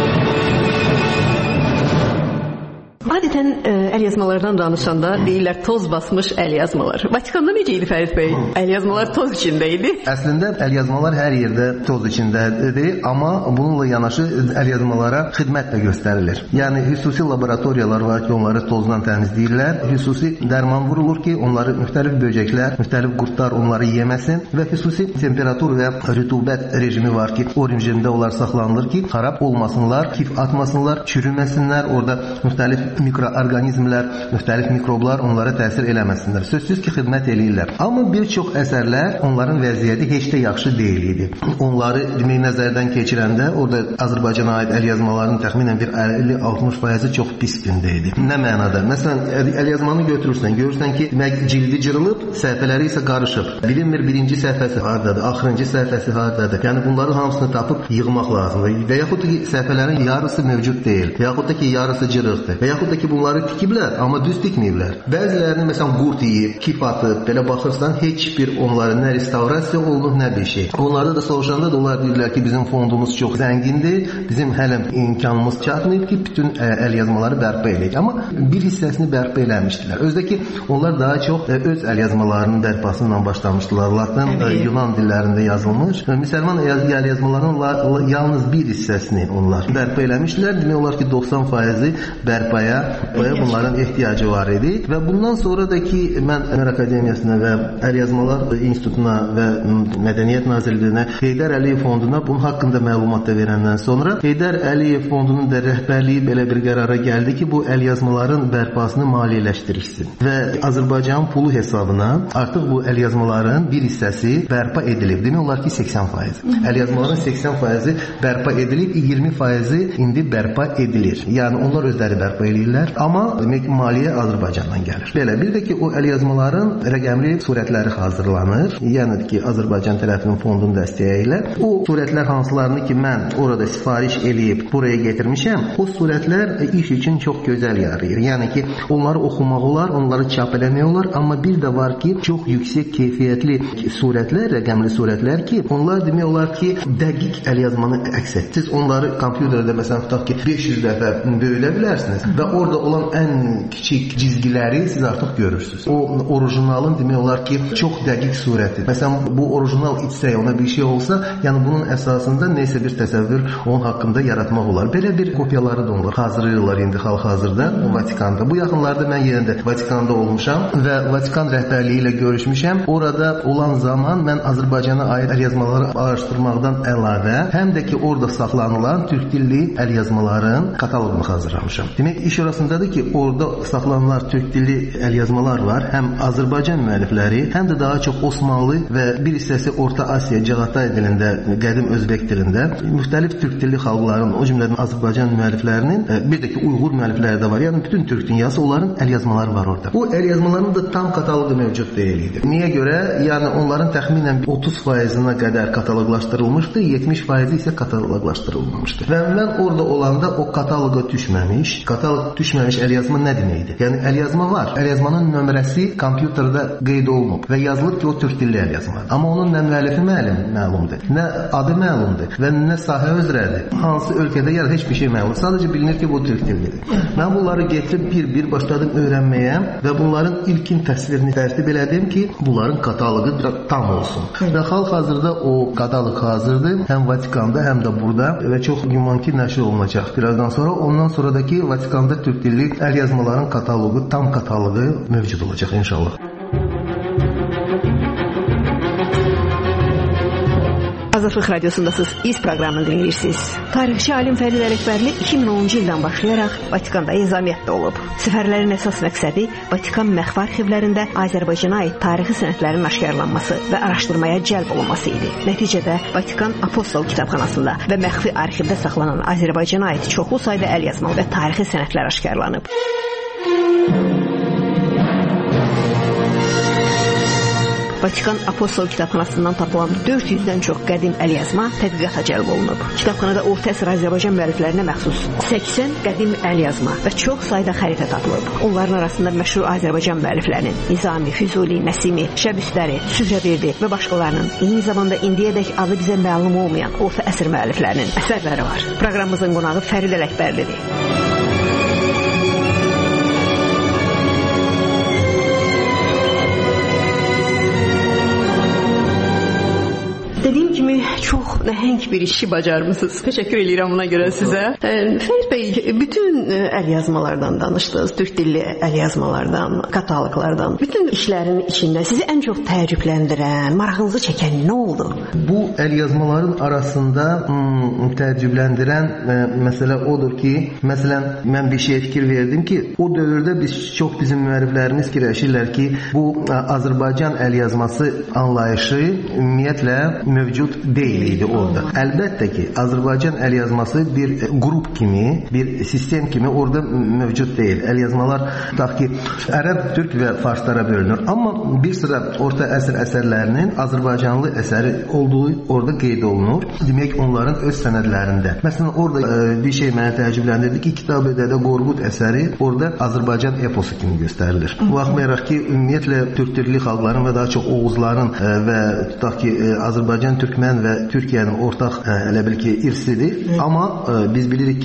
Adətən ə, əlyazmalardan danışanda deyirlər toz basmış əlyazmalar. Vatikanda necə idi Fərid bəy? Əlyazmalar toz içində idi. Əslində əlyazmalar hər yerdə toz içindədir, amma bununla yanaşı əlyazmalara xidmət də göstərilir. Yəni xüsusi laboratoriyalar var ki, onları tozdan təmizləyirlər. Xüsusi dərman vurulur ki, onları müxtəlif böcəklər, müxtəlif qurtlar onları yeməsin və xüsusi temperatur və rütubət rejimi var ki, o rejimdə onlar saxlanılır ki, xarab olmasınlar, kif atmasınlar, çürüməsinlər, orada müxtəlif mikroorqanizmlər, müxtəlif mikroblar onlara təsir eləməsinlər. Sözsüz ki, xidmət eləyirlər. Amma bir çox əsərlər onların vəziyyəti heç də yaxşı deyil idi. Onları demək nəzərdən keçirəndə orada Azərbaycana aid əlyazmaların təxminən bir əlli altmış faizi çox pis gündə idi. Nə mənada? Məsələn, əlyazmanı götürürsən, görürsən ki, demək cildi cırılıb, səhifələri isə qarışıb. Bilinmir birinci səhifəsi hardadır, axırıncı səhifəsi hardadır. Yəni bunları hamısını tapıb yığmaq lazımdır. Və yaxud da ki, səhifələrin yarısı mövcud deyil. Və yaxud da ki, yarısı cırıqdır. Və yaxud da ki, bunları tikiblər, amma düz tikməyiblər. Bəzilərini məsələn qurt yeyib, kif atıb, belə baxırsan, heç bir onların nə restavrasiya olunub, nə bir şey. Onlarda da soruşanda da onlar deyirlər ki, bizim fondumuz çox zəngindir, bizim hələ imkanımız çatmayıb ki, bütün ə, əlyazmaları bərpa edək. Amma bir hissəsini bərpa eləmişdilər. Özdə ki, onlar daha çox ə, öz əlyazmalarının bərpasından başlamışdılar. Latin, ə, Yunan dillərində yazılmış. Müsəlman əlyazmalarının yalnız bir hissəsini onlar bərpa eləmişdilər. Demək olar ki, doxsan faizi bərpaya bunların ehtiyacı var idi və bundan sonra da ki mən Əmər Akademiyasına və Əlyazmalar İnstitutuna və Mədəniyyət Nazirliyinə Heydər Əliyev fonduna bunun haqqında məlumat da verəndən sonra Heydər Əliyev fondunun da rəhbərliyi belə bir qərara gəldi ki, bu əlyazmaların bərpasını maliyyələşdirsin və Azərbaycan pulu hesabına artıq bu əlyazmaların bir hissəsi bərpa edilib. Demək olar ki, səksən faiz. Əlyazmaların səksən faizi bərpa edilib, iyirmi faizi indi bərpa edilir. Yəni onlar özləri bərpa edirlər, amma demək maliyyə Azərbaycandan gəlir. Belə bir də ki, o əlyazmaların rəqəmli surətləri hazırlanır. Yəni ki, Azərbaycan tərəfinin fondun dəstəyi ilə o surətlər hansılarını ki, mən orada sifariş eləyib buraya getirmişəm, o surətlər iş üçün çox gözəl yarayır. Yəni ki, onları oxumaq olar, onları çap eləmək olar, amma bir də var ki, çox yüksək keyfiyyətli surətlər, rəqəmli surətlər ki, onlar demək olar ki, dəqiq əlyazmanı əks etdir. Siz onları kompüterdə məsələn tutaq ki, beş yüz dəfə böyülə bilərsiniz və orada olan ən kiçik cizgiləri siz artıq görürsünüz. O orijinalın demək olar ki, çox dəqiq surəti. Məsələn, bu orijinal içsə, ona bir şey olsa, yəni bunun əsasında neysə bir təsəvvür onun haqqında yaratmaq olar. Belə bir kopyaları da onlar hazırlayırlar indi hal-hazırda Vatikanda. Bu yaxınlarda mən yenə də Vatikanda olmuşam və Vatikan rəhbərliyi ilə görüşmüşəm. Orada olan zaman mən Azərbaycana aid əlyazmaları araşdırmaqdan əlavə, həm də ki, orada saxlanılan türk dilli əlyazmaların kataloqunu hazırlamışam. Demək, iş orasındadır ki, orada saxlanılan türk dilli əlyazmalar var. Həm Azərbaycan müəllifləri, həm də daha çox Osmanlı və bir hissəsi Orta Asiya, Cağatay dilində, qədim Özbək dilində müxtəlif türk dilli xalqların, o cümlədən Azərbaycan müəlliflərinin, bir də ki, Uyğur müəllifləri də var. Yəni bütün türk dünyası onların əlyazmaları var orada. Bu əlyazmaların da tam kataloqu mövcud deyil idi. Niyə görə? Yəni onların təxminən otuz faizinə qədər kataloqlaşdırılmışdı, yetmiş faizi isə kataloqlaşdırılmamışdı. Və mən orada olanda o kataloqa düşməmiş, kataloq düşməmiş əlyazma nə deməkdir? Yəni əlyazma var. Əlyazmanın nömrəsi kompüterdə qeyd olunub və yazılıb ki, o türk dilli əlyazmadır. Amma onun nə müəllifi məlum, məlumdur, nə adı məlumdur və nə sahə üzrədir. Hansı ölkədə ya da heç bir şey məlum. Sadəcə bilinir ki, bu türk dillidir. Mən bunları getirib bir-bir başladım öyrənməyə və bunların ilkin təsvirini tərtib elədim ki, bunların kataloqu tam olsun. Və hal-hazırda o kataloq hazırdır. Həm Vatikanda, həm də burada və çox güman ki, nəşr olunacaq birazdan sonra. Ondan sonradakı Vatikanda türk dilli əlyazmaların kataloqu, tam kataloqu mövcud olacaq inşallah. Azadlıq Radiosundasınız, İz proqramını dinləyirsiniz. Tarixçi alim Fərid Ələkbərli iki min onuncu ildən başlayaraq Vatikanda nizamiyyətdə olub. Səfərlərin əsas məqsədi Vatikan məxfi arxivlərində Azərbaycana aid tarixi sənədlərin aşkarlanması və araşdırmaya cəlb olunması idi. Nəticədə Vatikan Apostol kitabxanasında və məxfi arxivdə saxlanan Azərbaycana aid çoxlu sayda əlyazma və tarixi sənədlər aşkarlanıb. Vatikan Apostol kitabxanasından tapılan dörd yüzdən çox qədim əlyazma tədqiqata cəlb olunub. Kitabxanada orta əsr Azərbaycan müəlliflərinə məxsus səksən qədim əlyazma və çox sayda xəritə tapılıb. Onların arasında məşhur Azərbaycan müəlliflərinin Nizami, Füzuli, Nəsimi, Şəbüstəri, Sührəverdi və başqalarının, eyni zamanda indiyədək adı bizə məlum olmayan orta əsr müəlliflərinin əsərləri var. Proqramımızın qonağı Fərid Ələkbərlidir. Dediyim kimi çox nəhəng bir işi bacarmısınız. Təşəkkür edirəm buna görə sizə. Fərid bəy, bütün əlyazmalardan danışdınız, türk dilli əlyazmalardan, kataloqlardan. Bütün işlərin içində sizi ən çox təəccübləndirən, marağınızı çəkən nə oldu? Bu əlyazmaların arasında hmm, təəccübləndirən e, məsələ odur ki, məsələn, mən bir şeyə fikir verdim ki, o dövrdə biz çox bizim müəlliflərimiz fikirləşirlər ki, bu Azərbaycan əlyazması anlayışı ümumiyyətlə mövcud deyil idi orada. Əlbəttə ki, Azərbaycan əlyazması bir qrup kimi, bir sistem kimi orada mövcud deyil. Əlyazmalar tutaq ki, ərəb, türk və farslara bölünür. Amma bir sıra orta əsr əsərlərinin Azərbaycanlı əsəri olduğu orada qeyd olunur. Demək, onların öz sənədlərində. Məsələn, orada e, bir şey mənə təəccübləndirdi ki, Kitabi-Dədə Qorqud əsəri orada Azərbaycan eposu kimi göstərilir. Bu baxmayaraq ki, ümumiyyətlə türk dilli xalqların və daha çox Oğuzların e, və tutaq ki, e, Azərbaycan, Türkmən və Türkiyənin ortaq ə, elə bil ki, irsidir. Amma ə, biz bilirik ki, bu hadisə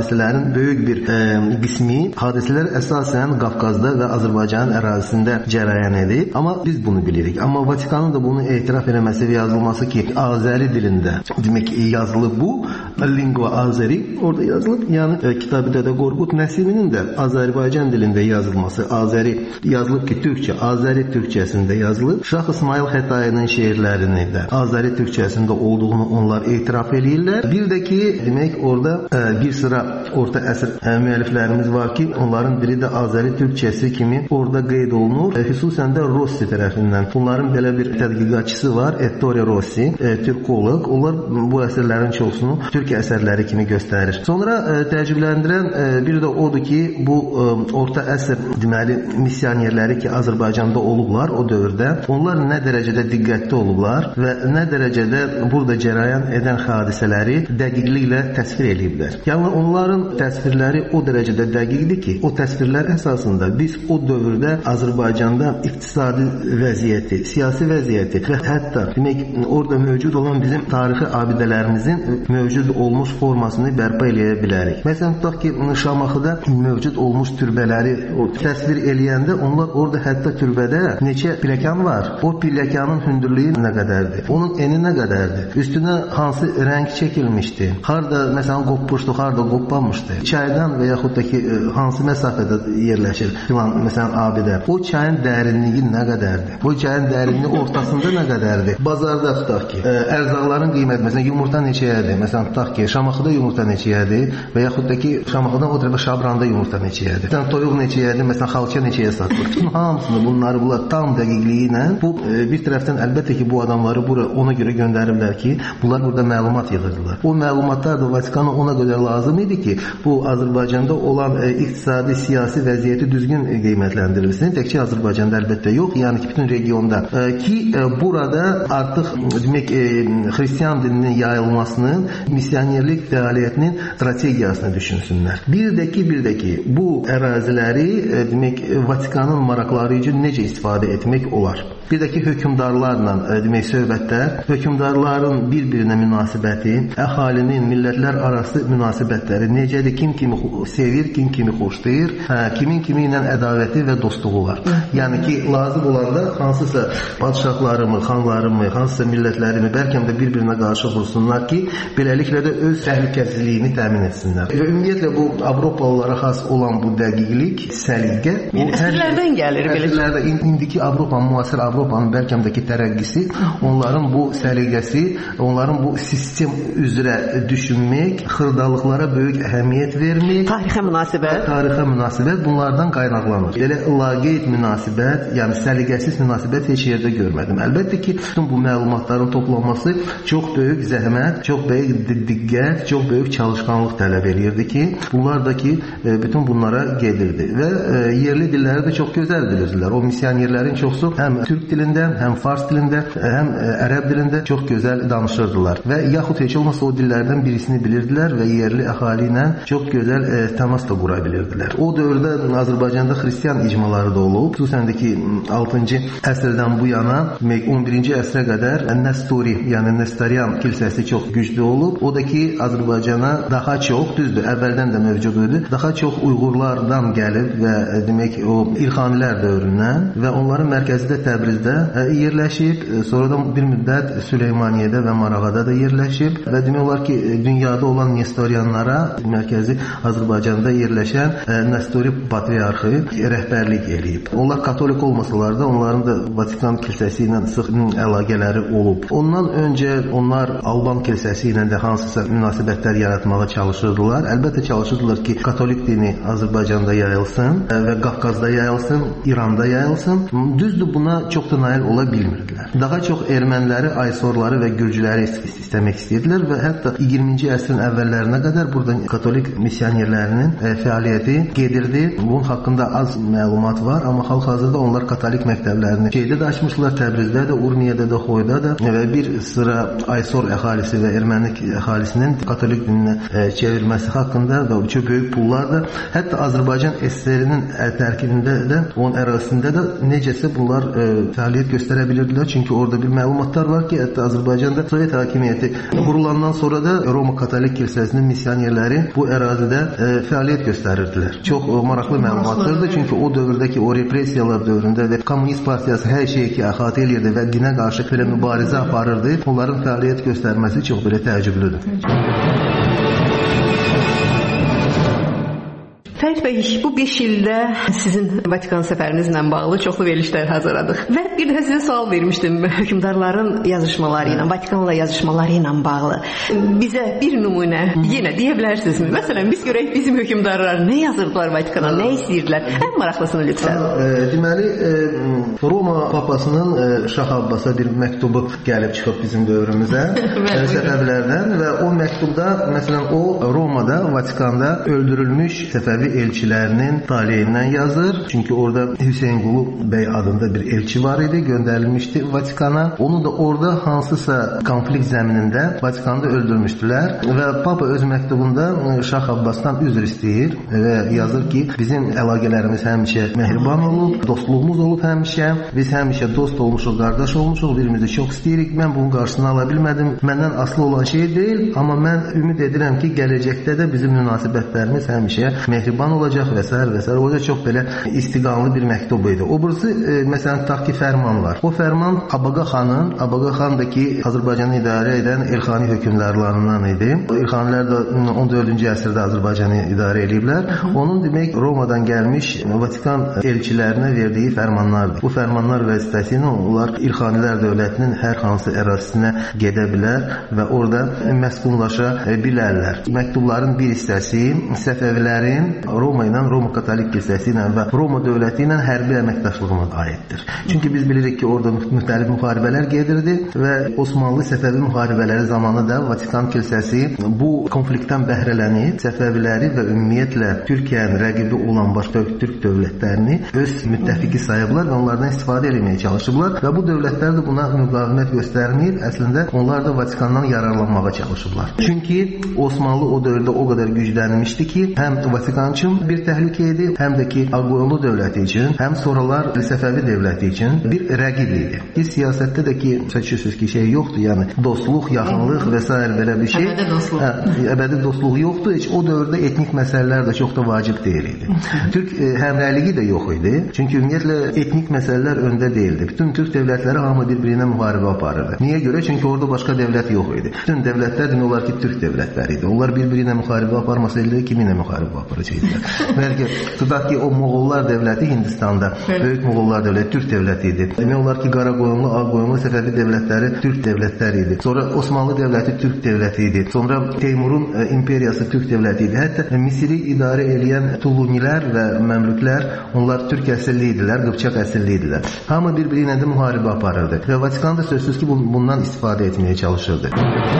hadisələrin böyük bir e, qismi hadisələr əsasən Qafqazda və Azərbaycanın ərazisində cərəyan edir. Amma biz bunu bilirik. Amma Vatikanın da bunu etiraf eləməsi və yazılması ki, Azəri dilində demək yazılıb bu, lingua Azeri orada yazılıb. Yəni e, Kitab-ı Dədə Qorqud Nəsiminin də Azərbaycan dilində yazılması, Azəri yazılıb ki, Türkçə, Azəri türkçəsində yazılıb. Şah İsmail Xətayinin şeirlərini də Azəri türkçəsində olduğunu onlar etiraf eləyirlər. Bir də ki, demək orada e, bir sıra orta əsr e, müəlliflərimiz var ki, onların dili də Azəri türkçəsi kimi orada qeyd olunur. E, xüsusən də Rossi tərəfindən. Bunların belə bir tədqiqatçısı var, Ettore Rossi, e, türkoloq. Onlar bu əsərlərin çoxsunu türk əsərləri kimi göstərir. Sonra e, təəccübləndirən e, bir də odur ki, bu e, orta əsr deməli missionerləri ki, Azərbaycanda olublar o dövrdə, onlar nə dərəcədə diqqətli olublar və nə dərəcədə burada cərəyan edən hadisələri dəqiqliklə təsvir ediblər. Yəni onların təsvirləri o dərəcədə dəqiqdir ki, o təsvirlər əsasında biz o dövrdə Azərbaycanda iqtisadi vəziyyəti, siyasi vəziyyəti və hətta demək orada mövcud olan bizim tarixi abidələrimizin mövcud olmuş formasını bərpa eləyə bilərik. Məsələn, tutaq ki, Şamaxıda mövcud olmuş türbələri təsvir eləyəndə onlar orada hətta türbədə neçə pilləkən var. O pilləkənin hündürlüyü nə qədərdir? Onun eni nə qədərdir? Üstünə hansı rəng çəkilmişdi? Harda məsələn qopmuşdu, harda qopmamışdı? Çaydan və yaxud da ki, hansı məsafədə yerləşir filan məsələn abidə? O çayın dərinliyi nə qədərdir? O çayın dərinliyi ortasında nə qədərdir? Bazarda tutaq ki, ərzaqların qiyməti məsələn yumurta neçəyədir? Məsələn tutaq ki, Şamaxıda yumurta neçəyədir? Və yaxud da ki, Şamaxıdan o tərəfə Şabranda yumurta neçəyədir? Məsələn toyuq neçəyədir? Məsələn xalça neçəyə satılır? Bütün hamısını bunları bunlar tam dəqiqliyi ilə bu bir tərəfdən əlbəttə ki, bu adamları bura ona görə göndəriblər ki, bunlar burada məlumat yığırdılar. O məlumatlar da Vatikana ona qədər lazım idi ki, bu Azərbaycanda olan e, iqtisadi, siyasi vəziyyəti düzgün e, qiymətləndirilsin. Təkcə Azərbaycanda əlbəttə yox, yəni ki, bütün regionda e, ki, e, burada artıq demək e, xristian dininin yayılmasının, missionerlik fəaliyyətinin strategiyasını düşünsünlər. Bir də ki, bir də ki, bu əraziləri e, demək Vatikanın maraqları üçün necə istifadə etmək olar. Bir də ki, hökmdarlarla e, demək söhbətlər, hökmdarların bir-birinə münasibəti, əhalinin, millətlər arası münasibətləri necədir, kim kimi sevir, kim kimi xoşlayır, hə, kimin kimi ilə ədavəti və dostluğu var. Yəni ki, lazım olanda hansısa padşahlarımı, xanlarımı, hansısa millətlərimi bəlkə də bir-birinə qarşı vursunlar ki, beləliklə də öz təhlükəsizliyini təmin etsinlər. Və ümumiyyətlə bu Avropalılara xas olan bu dəqiqlik, səliqə, yəni əsrlərdən gəlir belə. Əsrlərdə indiki Avropa, müasir Avropanın bəlkə də ki tərəqqisi, onların bu səliqəsi, onların bu sistem üzrə düşünmək, xırdalıqlara böyük əhəmiyyət vermək, tarixə münasibət, tarixə münasibət bunlardan qaynaqlanır. Elə laqeyd münasibət, yəni səliqəsiz münasibət heç yerdə görmədim. Əlbəttə ki, bütün bu məlumatların toplanması çox böyük zəhmət, çox böyük diqqət, çox böyük çalışqanlıq tələb edirdi ki, bunlar da ki, bütün bunlara gedirdi və yerli dilləri də çox gözəl bilirdilər. O missionerlərin çoxsu həm türk dilində, həm fars dilində, həm ərəb dilində çox gözəl danışırdılar və yaxud heç olmasa o dillərdən birisini bilirdilər və yerli əhali ilə çox gözəl e, təmas da qura bilirdilər. O dövrdə Azərbaycanda xristian icmaları da olub. Xüsusən də ki, altıncı əsrdən bu yana on birinci əsrə qədər Nestori, yəni Nestorian kilsəsi çox güclü olub. O da ki, Azərbaycana daha çox, düzdür, əvvəldən də mövcud idi, daha çox Uyğurlardan gəlib və e, demək o İlxanilər dövründən və onların mərkəzi də Təbrizdə e, yerləşib, e, sonradan bir müddət Süleymaniyədə və Marağada da yerləşib və demək olar ki, dünyada olan Nestorianlara mərkəzi Azərbaycanda yerləşən e, Nestori patriarxı rəhbərlik eləyib. Onlar katolik olmasalar da onların da Vatikan kilsəsi ilə sıx əlaqələri olub. Ondan öncə onlar Alban kilsəsi ilə də hansısa münasibətlər yaratmağa çalışırdılar. Əlbəttə çalışırdılar ki, katolik dini Azərbaycanda yayılsın və Qafqazda yayılsın, İranda yayılsın. Düzdür, buna çox da nail ola bilmirdilər. Daha çox erməniləri, aysorları və gürcüləri istəmək istəyirdilər və hətta iyirminci əsrin əvvəllərinə qədər burada katolik missionerlərinin e, fəaliyyəti gedirdi. Bunun haqqında az məlumat var, amma hal-hazırda onlar katolik məktəblərini şeydə də açmışlar, Təbrizdə də, Urmiyədə də, Xoyda da və bir sıra aysor əhalisi və erməni əhalisinin katolik dininə e, çevrilməsi haqqında və çox böyük pullar da, hətta Azərbaycan S S R-inin tərkibində də, onun ərazisində də necəsə bunlar e, fəaliyyət göstərə bilirdilər. Çünki orada bir məlumatlar var ki, hətta Azərbaycanda Sovet hakimiyyəti qurulandan sonra da Roma Katolik kilsəsinin missionerləri bu ərazidə e, fəaliyyət göstərirdilər. Çox e, maraqlı məlumatlardır. Çünki o dövrdəki o repressiyalar dövründə və Kommunist Partiyası hər şeyi ki, əhatə edirdi və dinə qarşı belə mübarizə aparırdı. Onların fəaliyyət göstərməsi çox belə təəccüblüdür. Fərid bəy, bu beş ildə sizin Vatikan səfərinizlə bağlı çoxlu verilişlər hazırladıq. Və bir də sizə sual vermişdim hökmdarların yazışmaları ilə, Vatikanla yazışmaları ilə bağlı. Bizə bir nümunə yenə deyə bilərsinizmi? Məsələn, biz görək bizim hökmdarlar nə yazırdılar Vatikana, nə istəyirdilər? Ən maraqlısını lütfən. E, deməli, e, Roma papasının e, Şah Abbasa bir məktubu gəlib çıxıb bizim dövrümüzə e, səbəblərdən və o məktubda, məsələn, o Romada, Vatikanda öldürülmüş Səfəvi elçilərinin taleyindən yazır. Çünki orada Hüseyn Qulu bəy adında bir elçi var idi, göndərilmişdi Vatikana. Onu da orada hansısa konflikt zəminində Vatikanda öldürmüşdülər və Papa öz məktubunda Şah Abbasdan üzr istəyir və yazır ki, bizim əlaqələrimiz həmişə mehriban olub, dostluğumuz olub həmişə, biz həmişə dost olmuşuq, qardaş olmuşuq, birimizi çox istəyirik, mən bunun qarşısını ala bilmədim, məndən asılı olan şey deyil, amma mən ümid edirəm ki, gələcəkdə də bizim münasibətlərimiz həmişə mehriban olacaq və s. və s. O da çox belə istiqamlı bir məktub idi. O birisi, e, məsələn, tutaq ki, fərman var. O fərman Abaqa xanın, Abaqa xan da ki, Azərbaycanı idarə edən Elxani hökmdarlarından idi. O Elxanilər də on dördüncü əsrdə Azərbaycanı idarə ediblər. Onun demək Romadan gəlmiş Vatikan elçilərinə verdiyi fərmanlardır. Bu fərmanlar vəzifəsilə onlar İlxanilər dövlətinin hər hansı ərazisinə gedə bilər və orada məskunlaşa bilərlər. Məktubların bir hissəsi Səfəvilərin Roma ilə, Roma Katolik kilsəsi ilə və Roma dövləti ilə hərbi əməkdaşlığına aiddir. Çünki biz bilirik ki, orada müxtəlif müharibələr gedirdi və Osmanlı Səfəvi müharibələri zamanı da Vatikan kilsəsi bu konfliktdən bəhrələnib Səfəviləri və ümumiyyətlə Türkiyənin rəqibi olan başqa türk dövlətlərini öz müttəfiqi sayıblar və onlardan istifadə etməyə çalışıblar və bu dövlətlər də buna müqavimət göstərməyib, əslində onlar da Vatikandan yararlanmağa çalışıblar. Çünki Osmanlı o dövrdə o qədər güclənmişdi ki, həm Vatikan üçün bir təhlükə idi, həm də ki, Ağqoyunlu dövləti üçün, həm sonralar Səfəvi dövləti üçün bir rəqib idi. Biz siyasətdə də ki, seçirsiniz ki, şey yoxdur, yəni dostluq, yaxınlıq və s. belə bir şey. Əbədi dostluq. Hə, əbədi dostluq yoxdur, heç o dövrdə etnik məsələlər də çox da vacib deyil idi. Türk e, həmrəyliyi də yox idi. Çünki ümumiyyətlə etnik məsələlər öndə deyildi. Bütün türk dövlətləri hamı bir-birinə müharibə aparırdı. Niyə görə? Çünki orada başqa dövlət yox idi. Bütün dövlətlər demək olar ki, türk dövlətləri idi. Onlar bir-birinə müharibə aparmasaydı kiminlə müharibə aparacaqdılar? Bəlkə tutaq ki, o Moğollar dövləti Hindistanda, böyük Moğollar dövləti türk dövləti idi. Demək olar ki, Qaraqoyunlu, Ağqoyunlu, Səfəvi dövlətləri türk dövlətləri idi. Sonra Osmanlı dövləti türk dövləti idi. Sonra Teymurun e, imperiyası türk dövləti idi. Hətta Misiri idarə edən Tulunilər və Məmlüklər, onlar türk əsilli idilər, Qıpçaq əsilli idilər. Hamı bir-birinə də müharibə aparırdı. Və Vatikan da sözsüz ki, bundan istifadə etməyə çalışırdı.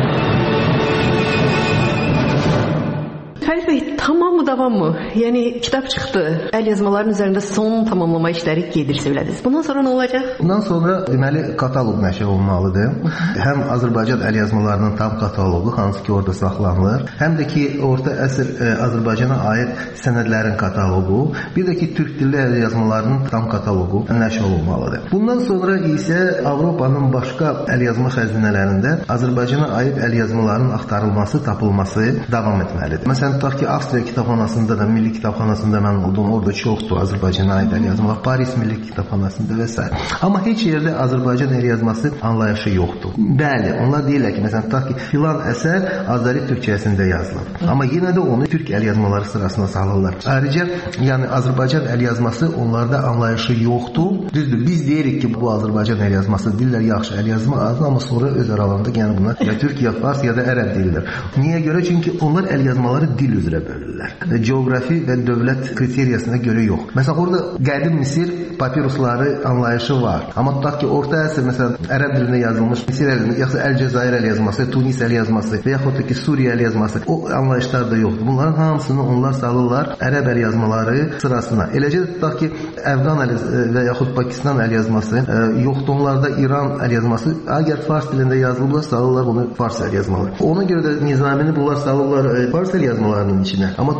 Fərid bəy, tamam mı, davam mı? Yəni kitab çıxdı, əl yazmaların üzərində son tamamlama işləri gedir söylədiniz. Bundan sonra nə olacaq? Bundan sonra deməli kataloq nəşr olunmalıdır. Həm Azərbaycan əl yazmalarının tam kataloqu, hansı ki orada saxlanılır, həm də ki orta əsr e, Azərbaycana aid sənədlərin kataloqu, bir də ki türk dilli əl yazmalarının tam kataloqu nəşr olunmalıdır. Bundan sonra isə Avropanın başqa əl yazma xəzinələrində Azərbaycana aid əl yazmaların axtarılması, tapılması davam etməlidir. Məsələn, tutaq ki, Avstriya kitabxanasında da, Milli kitabxanasında mən oldum, orada çoxdur Azərbaycana aid əl yazmalar, Paris Milli kitabxanasında və s. Amma heç yerdə Azərbaycan əl yazması anlayışı yoxdur. Bəli, onlar deyirlər ki, məsələn, tutaq ki, filan əsər Azəri türkçəsində yazılır. Amma yenə də onu türk əl yazmaları sırasına salırlar. Ayrıca, yəni Azərbaycan əl yazması onlarda anlayışı yoxdur. Düzdür, biz deyirik ki, bu Azərbaycan əl yazması, dillər yaxşı əl yazma azdır, amma sonra öz aralarında yəni bunlar ya türk, ya fars, ya da ərəb dilidir. Niyə görə? Çünki onlar əl yazmaları dil üzrə bölürlər. Coğrafi və dövlət kriteriyasına görə yox. Məsələn, orada qədim Misir papirusları anlayışı var. Amma tutaq ki, orta əsr, məsələn, ərəb dilində yazılmış Misir əl, yaxud Əlcəzair əl yazması, Tunis əl yazması və yaxud da ki, Suriya əl yazması, o anlayışlar da yoxdur. Bunların hamısını onlar salırlar ərəb əl yazmaları sırasına. Eləcə də tutaq ki, Əfqan əl və yaxud Pakistan əl yazması e, yoxdur. Onlarda İran əl yazması, əgər fars dilində yazılıblar, salırlar bunu fars əl yazmaları. Ona görə də Nizamini bunlar salırlar e, fars əl yazmalarının içinə. Amma tutaq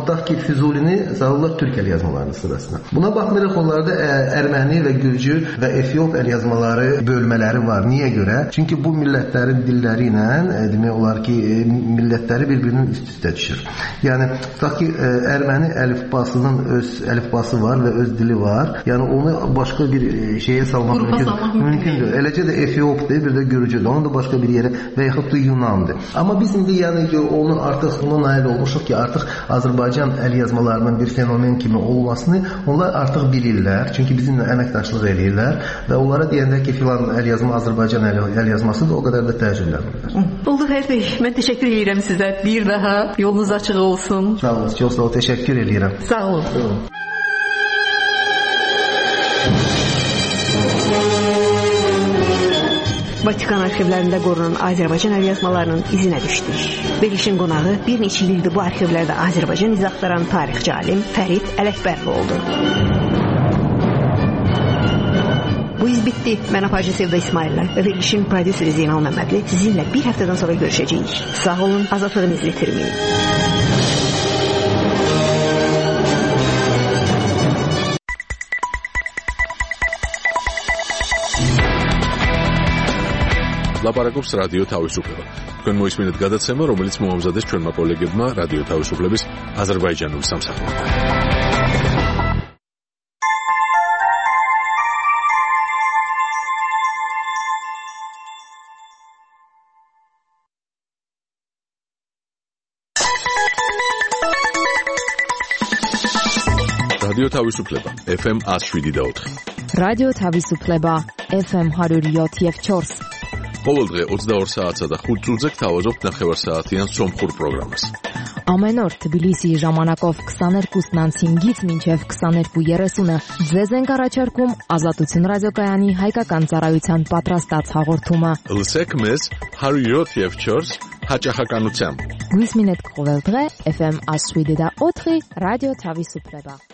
tutaq ki, Füzulini salırlar türk əlyazmalarının sırasına. Buna baxmayaraq onlarda erməni və gürcü və Efiop əlyazmaları bölmələri var. Niyə görə? Çünki bu millətlərin dilləri ilə demək olar ki, millətləri bir-birinin üst-üstə düşür. Yəni tutaq ki, erməni əlifbasının öz əlifbası var və öz dili var. Yəni onu başqa bir şeyə salmaq mümkün, mümkündür. Eləcə də Efiopdur, bir də gürcüdür. Onu da başqa bir yerə və yaxud da Yunandır. Amma biz indi yəni ki, onu artıq ona nail olmuşuq ki, artıq Azərbaycan əlyazmalarının bir fenomen kimi olmasını onlar artıq bilirlər. Çünki bizimlə əməkdaşlıq edirlər və onlara deyəndə ki, filan əlyazma Azərbaycan əlyazmasıdır, o qədər də təəccüblənmirlər. Oldu Fərid bəy, mən təşəkkür edirəm sizə. Bir daha yolunuz açıq olsun. Sağ olun, çox sağ olun, təşəkkür edirəm. Sağ olun. Sağ olun. Vatikan arxivlərində qorunan Azərbaycan əlyazmalarının izinə düşdük. Verilişin qonağı bir neçə ildir bu arxivlərdə Azərbaycan iz axtaran tarixçi alim Fərid Ələkbərli oldu. Bu iz bitdi. Mən aparıcı Sevda İsmaillə və verilişin prodüseri Zeynal Məmmədli sizinlə bir həftədən sonra görüşəcəyik. Sağ olun, azadlığınızı itirməyin. ლაპარაკობს რადიო თავისუფლება. თქვენ მოისმინეთ გადაცემა, რომელიც მოამზადეს ჩვენმა კოლეგებმა რადიო თავისუფლების აზერბაიჯანული სამსახურიდან. რადიო თავისუფლება ეფ ემ one oh seven და four. რადიო თავისუფლება ეფ ემ one oh seven და four. ყოველდღე ოცდაორ საათსა და ხუთ წუთზე გთავაზობთ ნახევარსაათიან სომხურ პროგრამას. Ամեն օր Թբիլիսիի ժամանակով twenty-two հինգից մինչև twenty-two thirty-ը ձեզ ենք առաջարկում Ազատություն ռադիոկայանի հայկական ծառայության պատրաստած հաղորդումը։ Լսեք մեզ one oh seven da four հաճախականությամբ։ Գույս մինետ կողել դղե էֆ էմ one oh seven da four ռադիո Թավիսուպլեբա։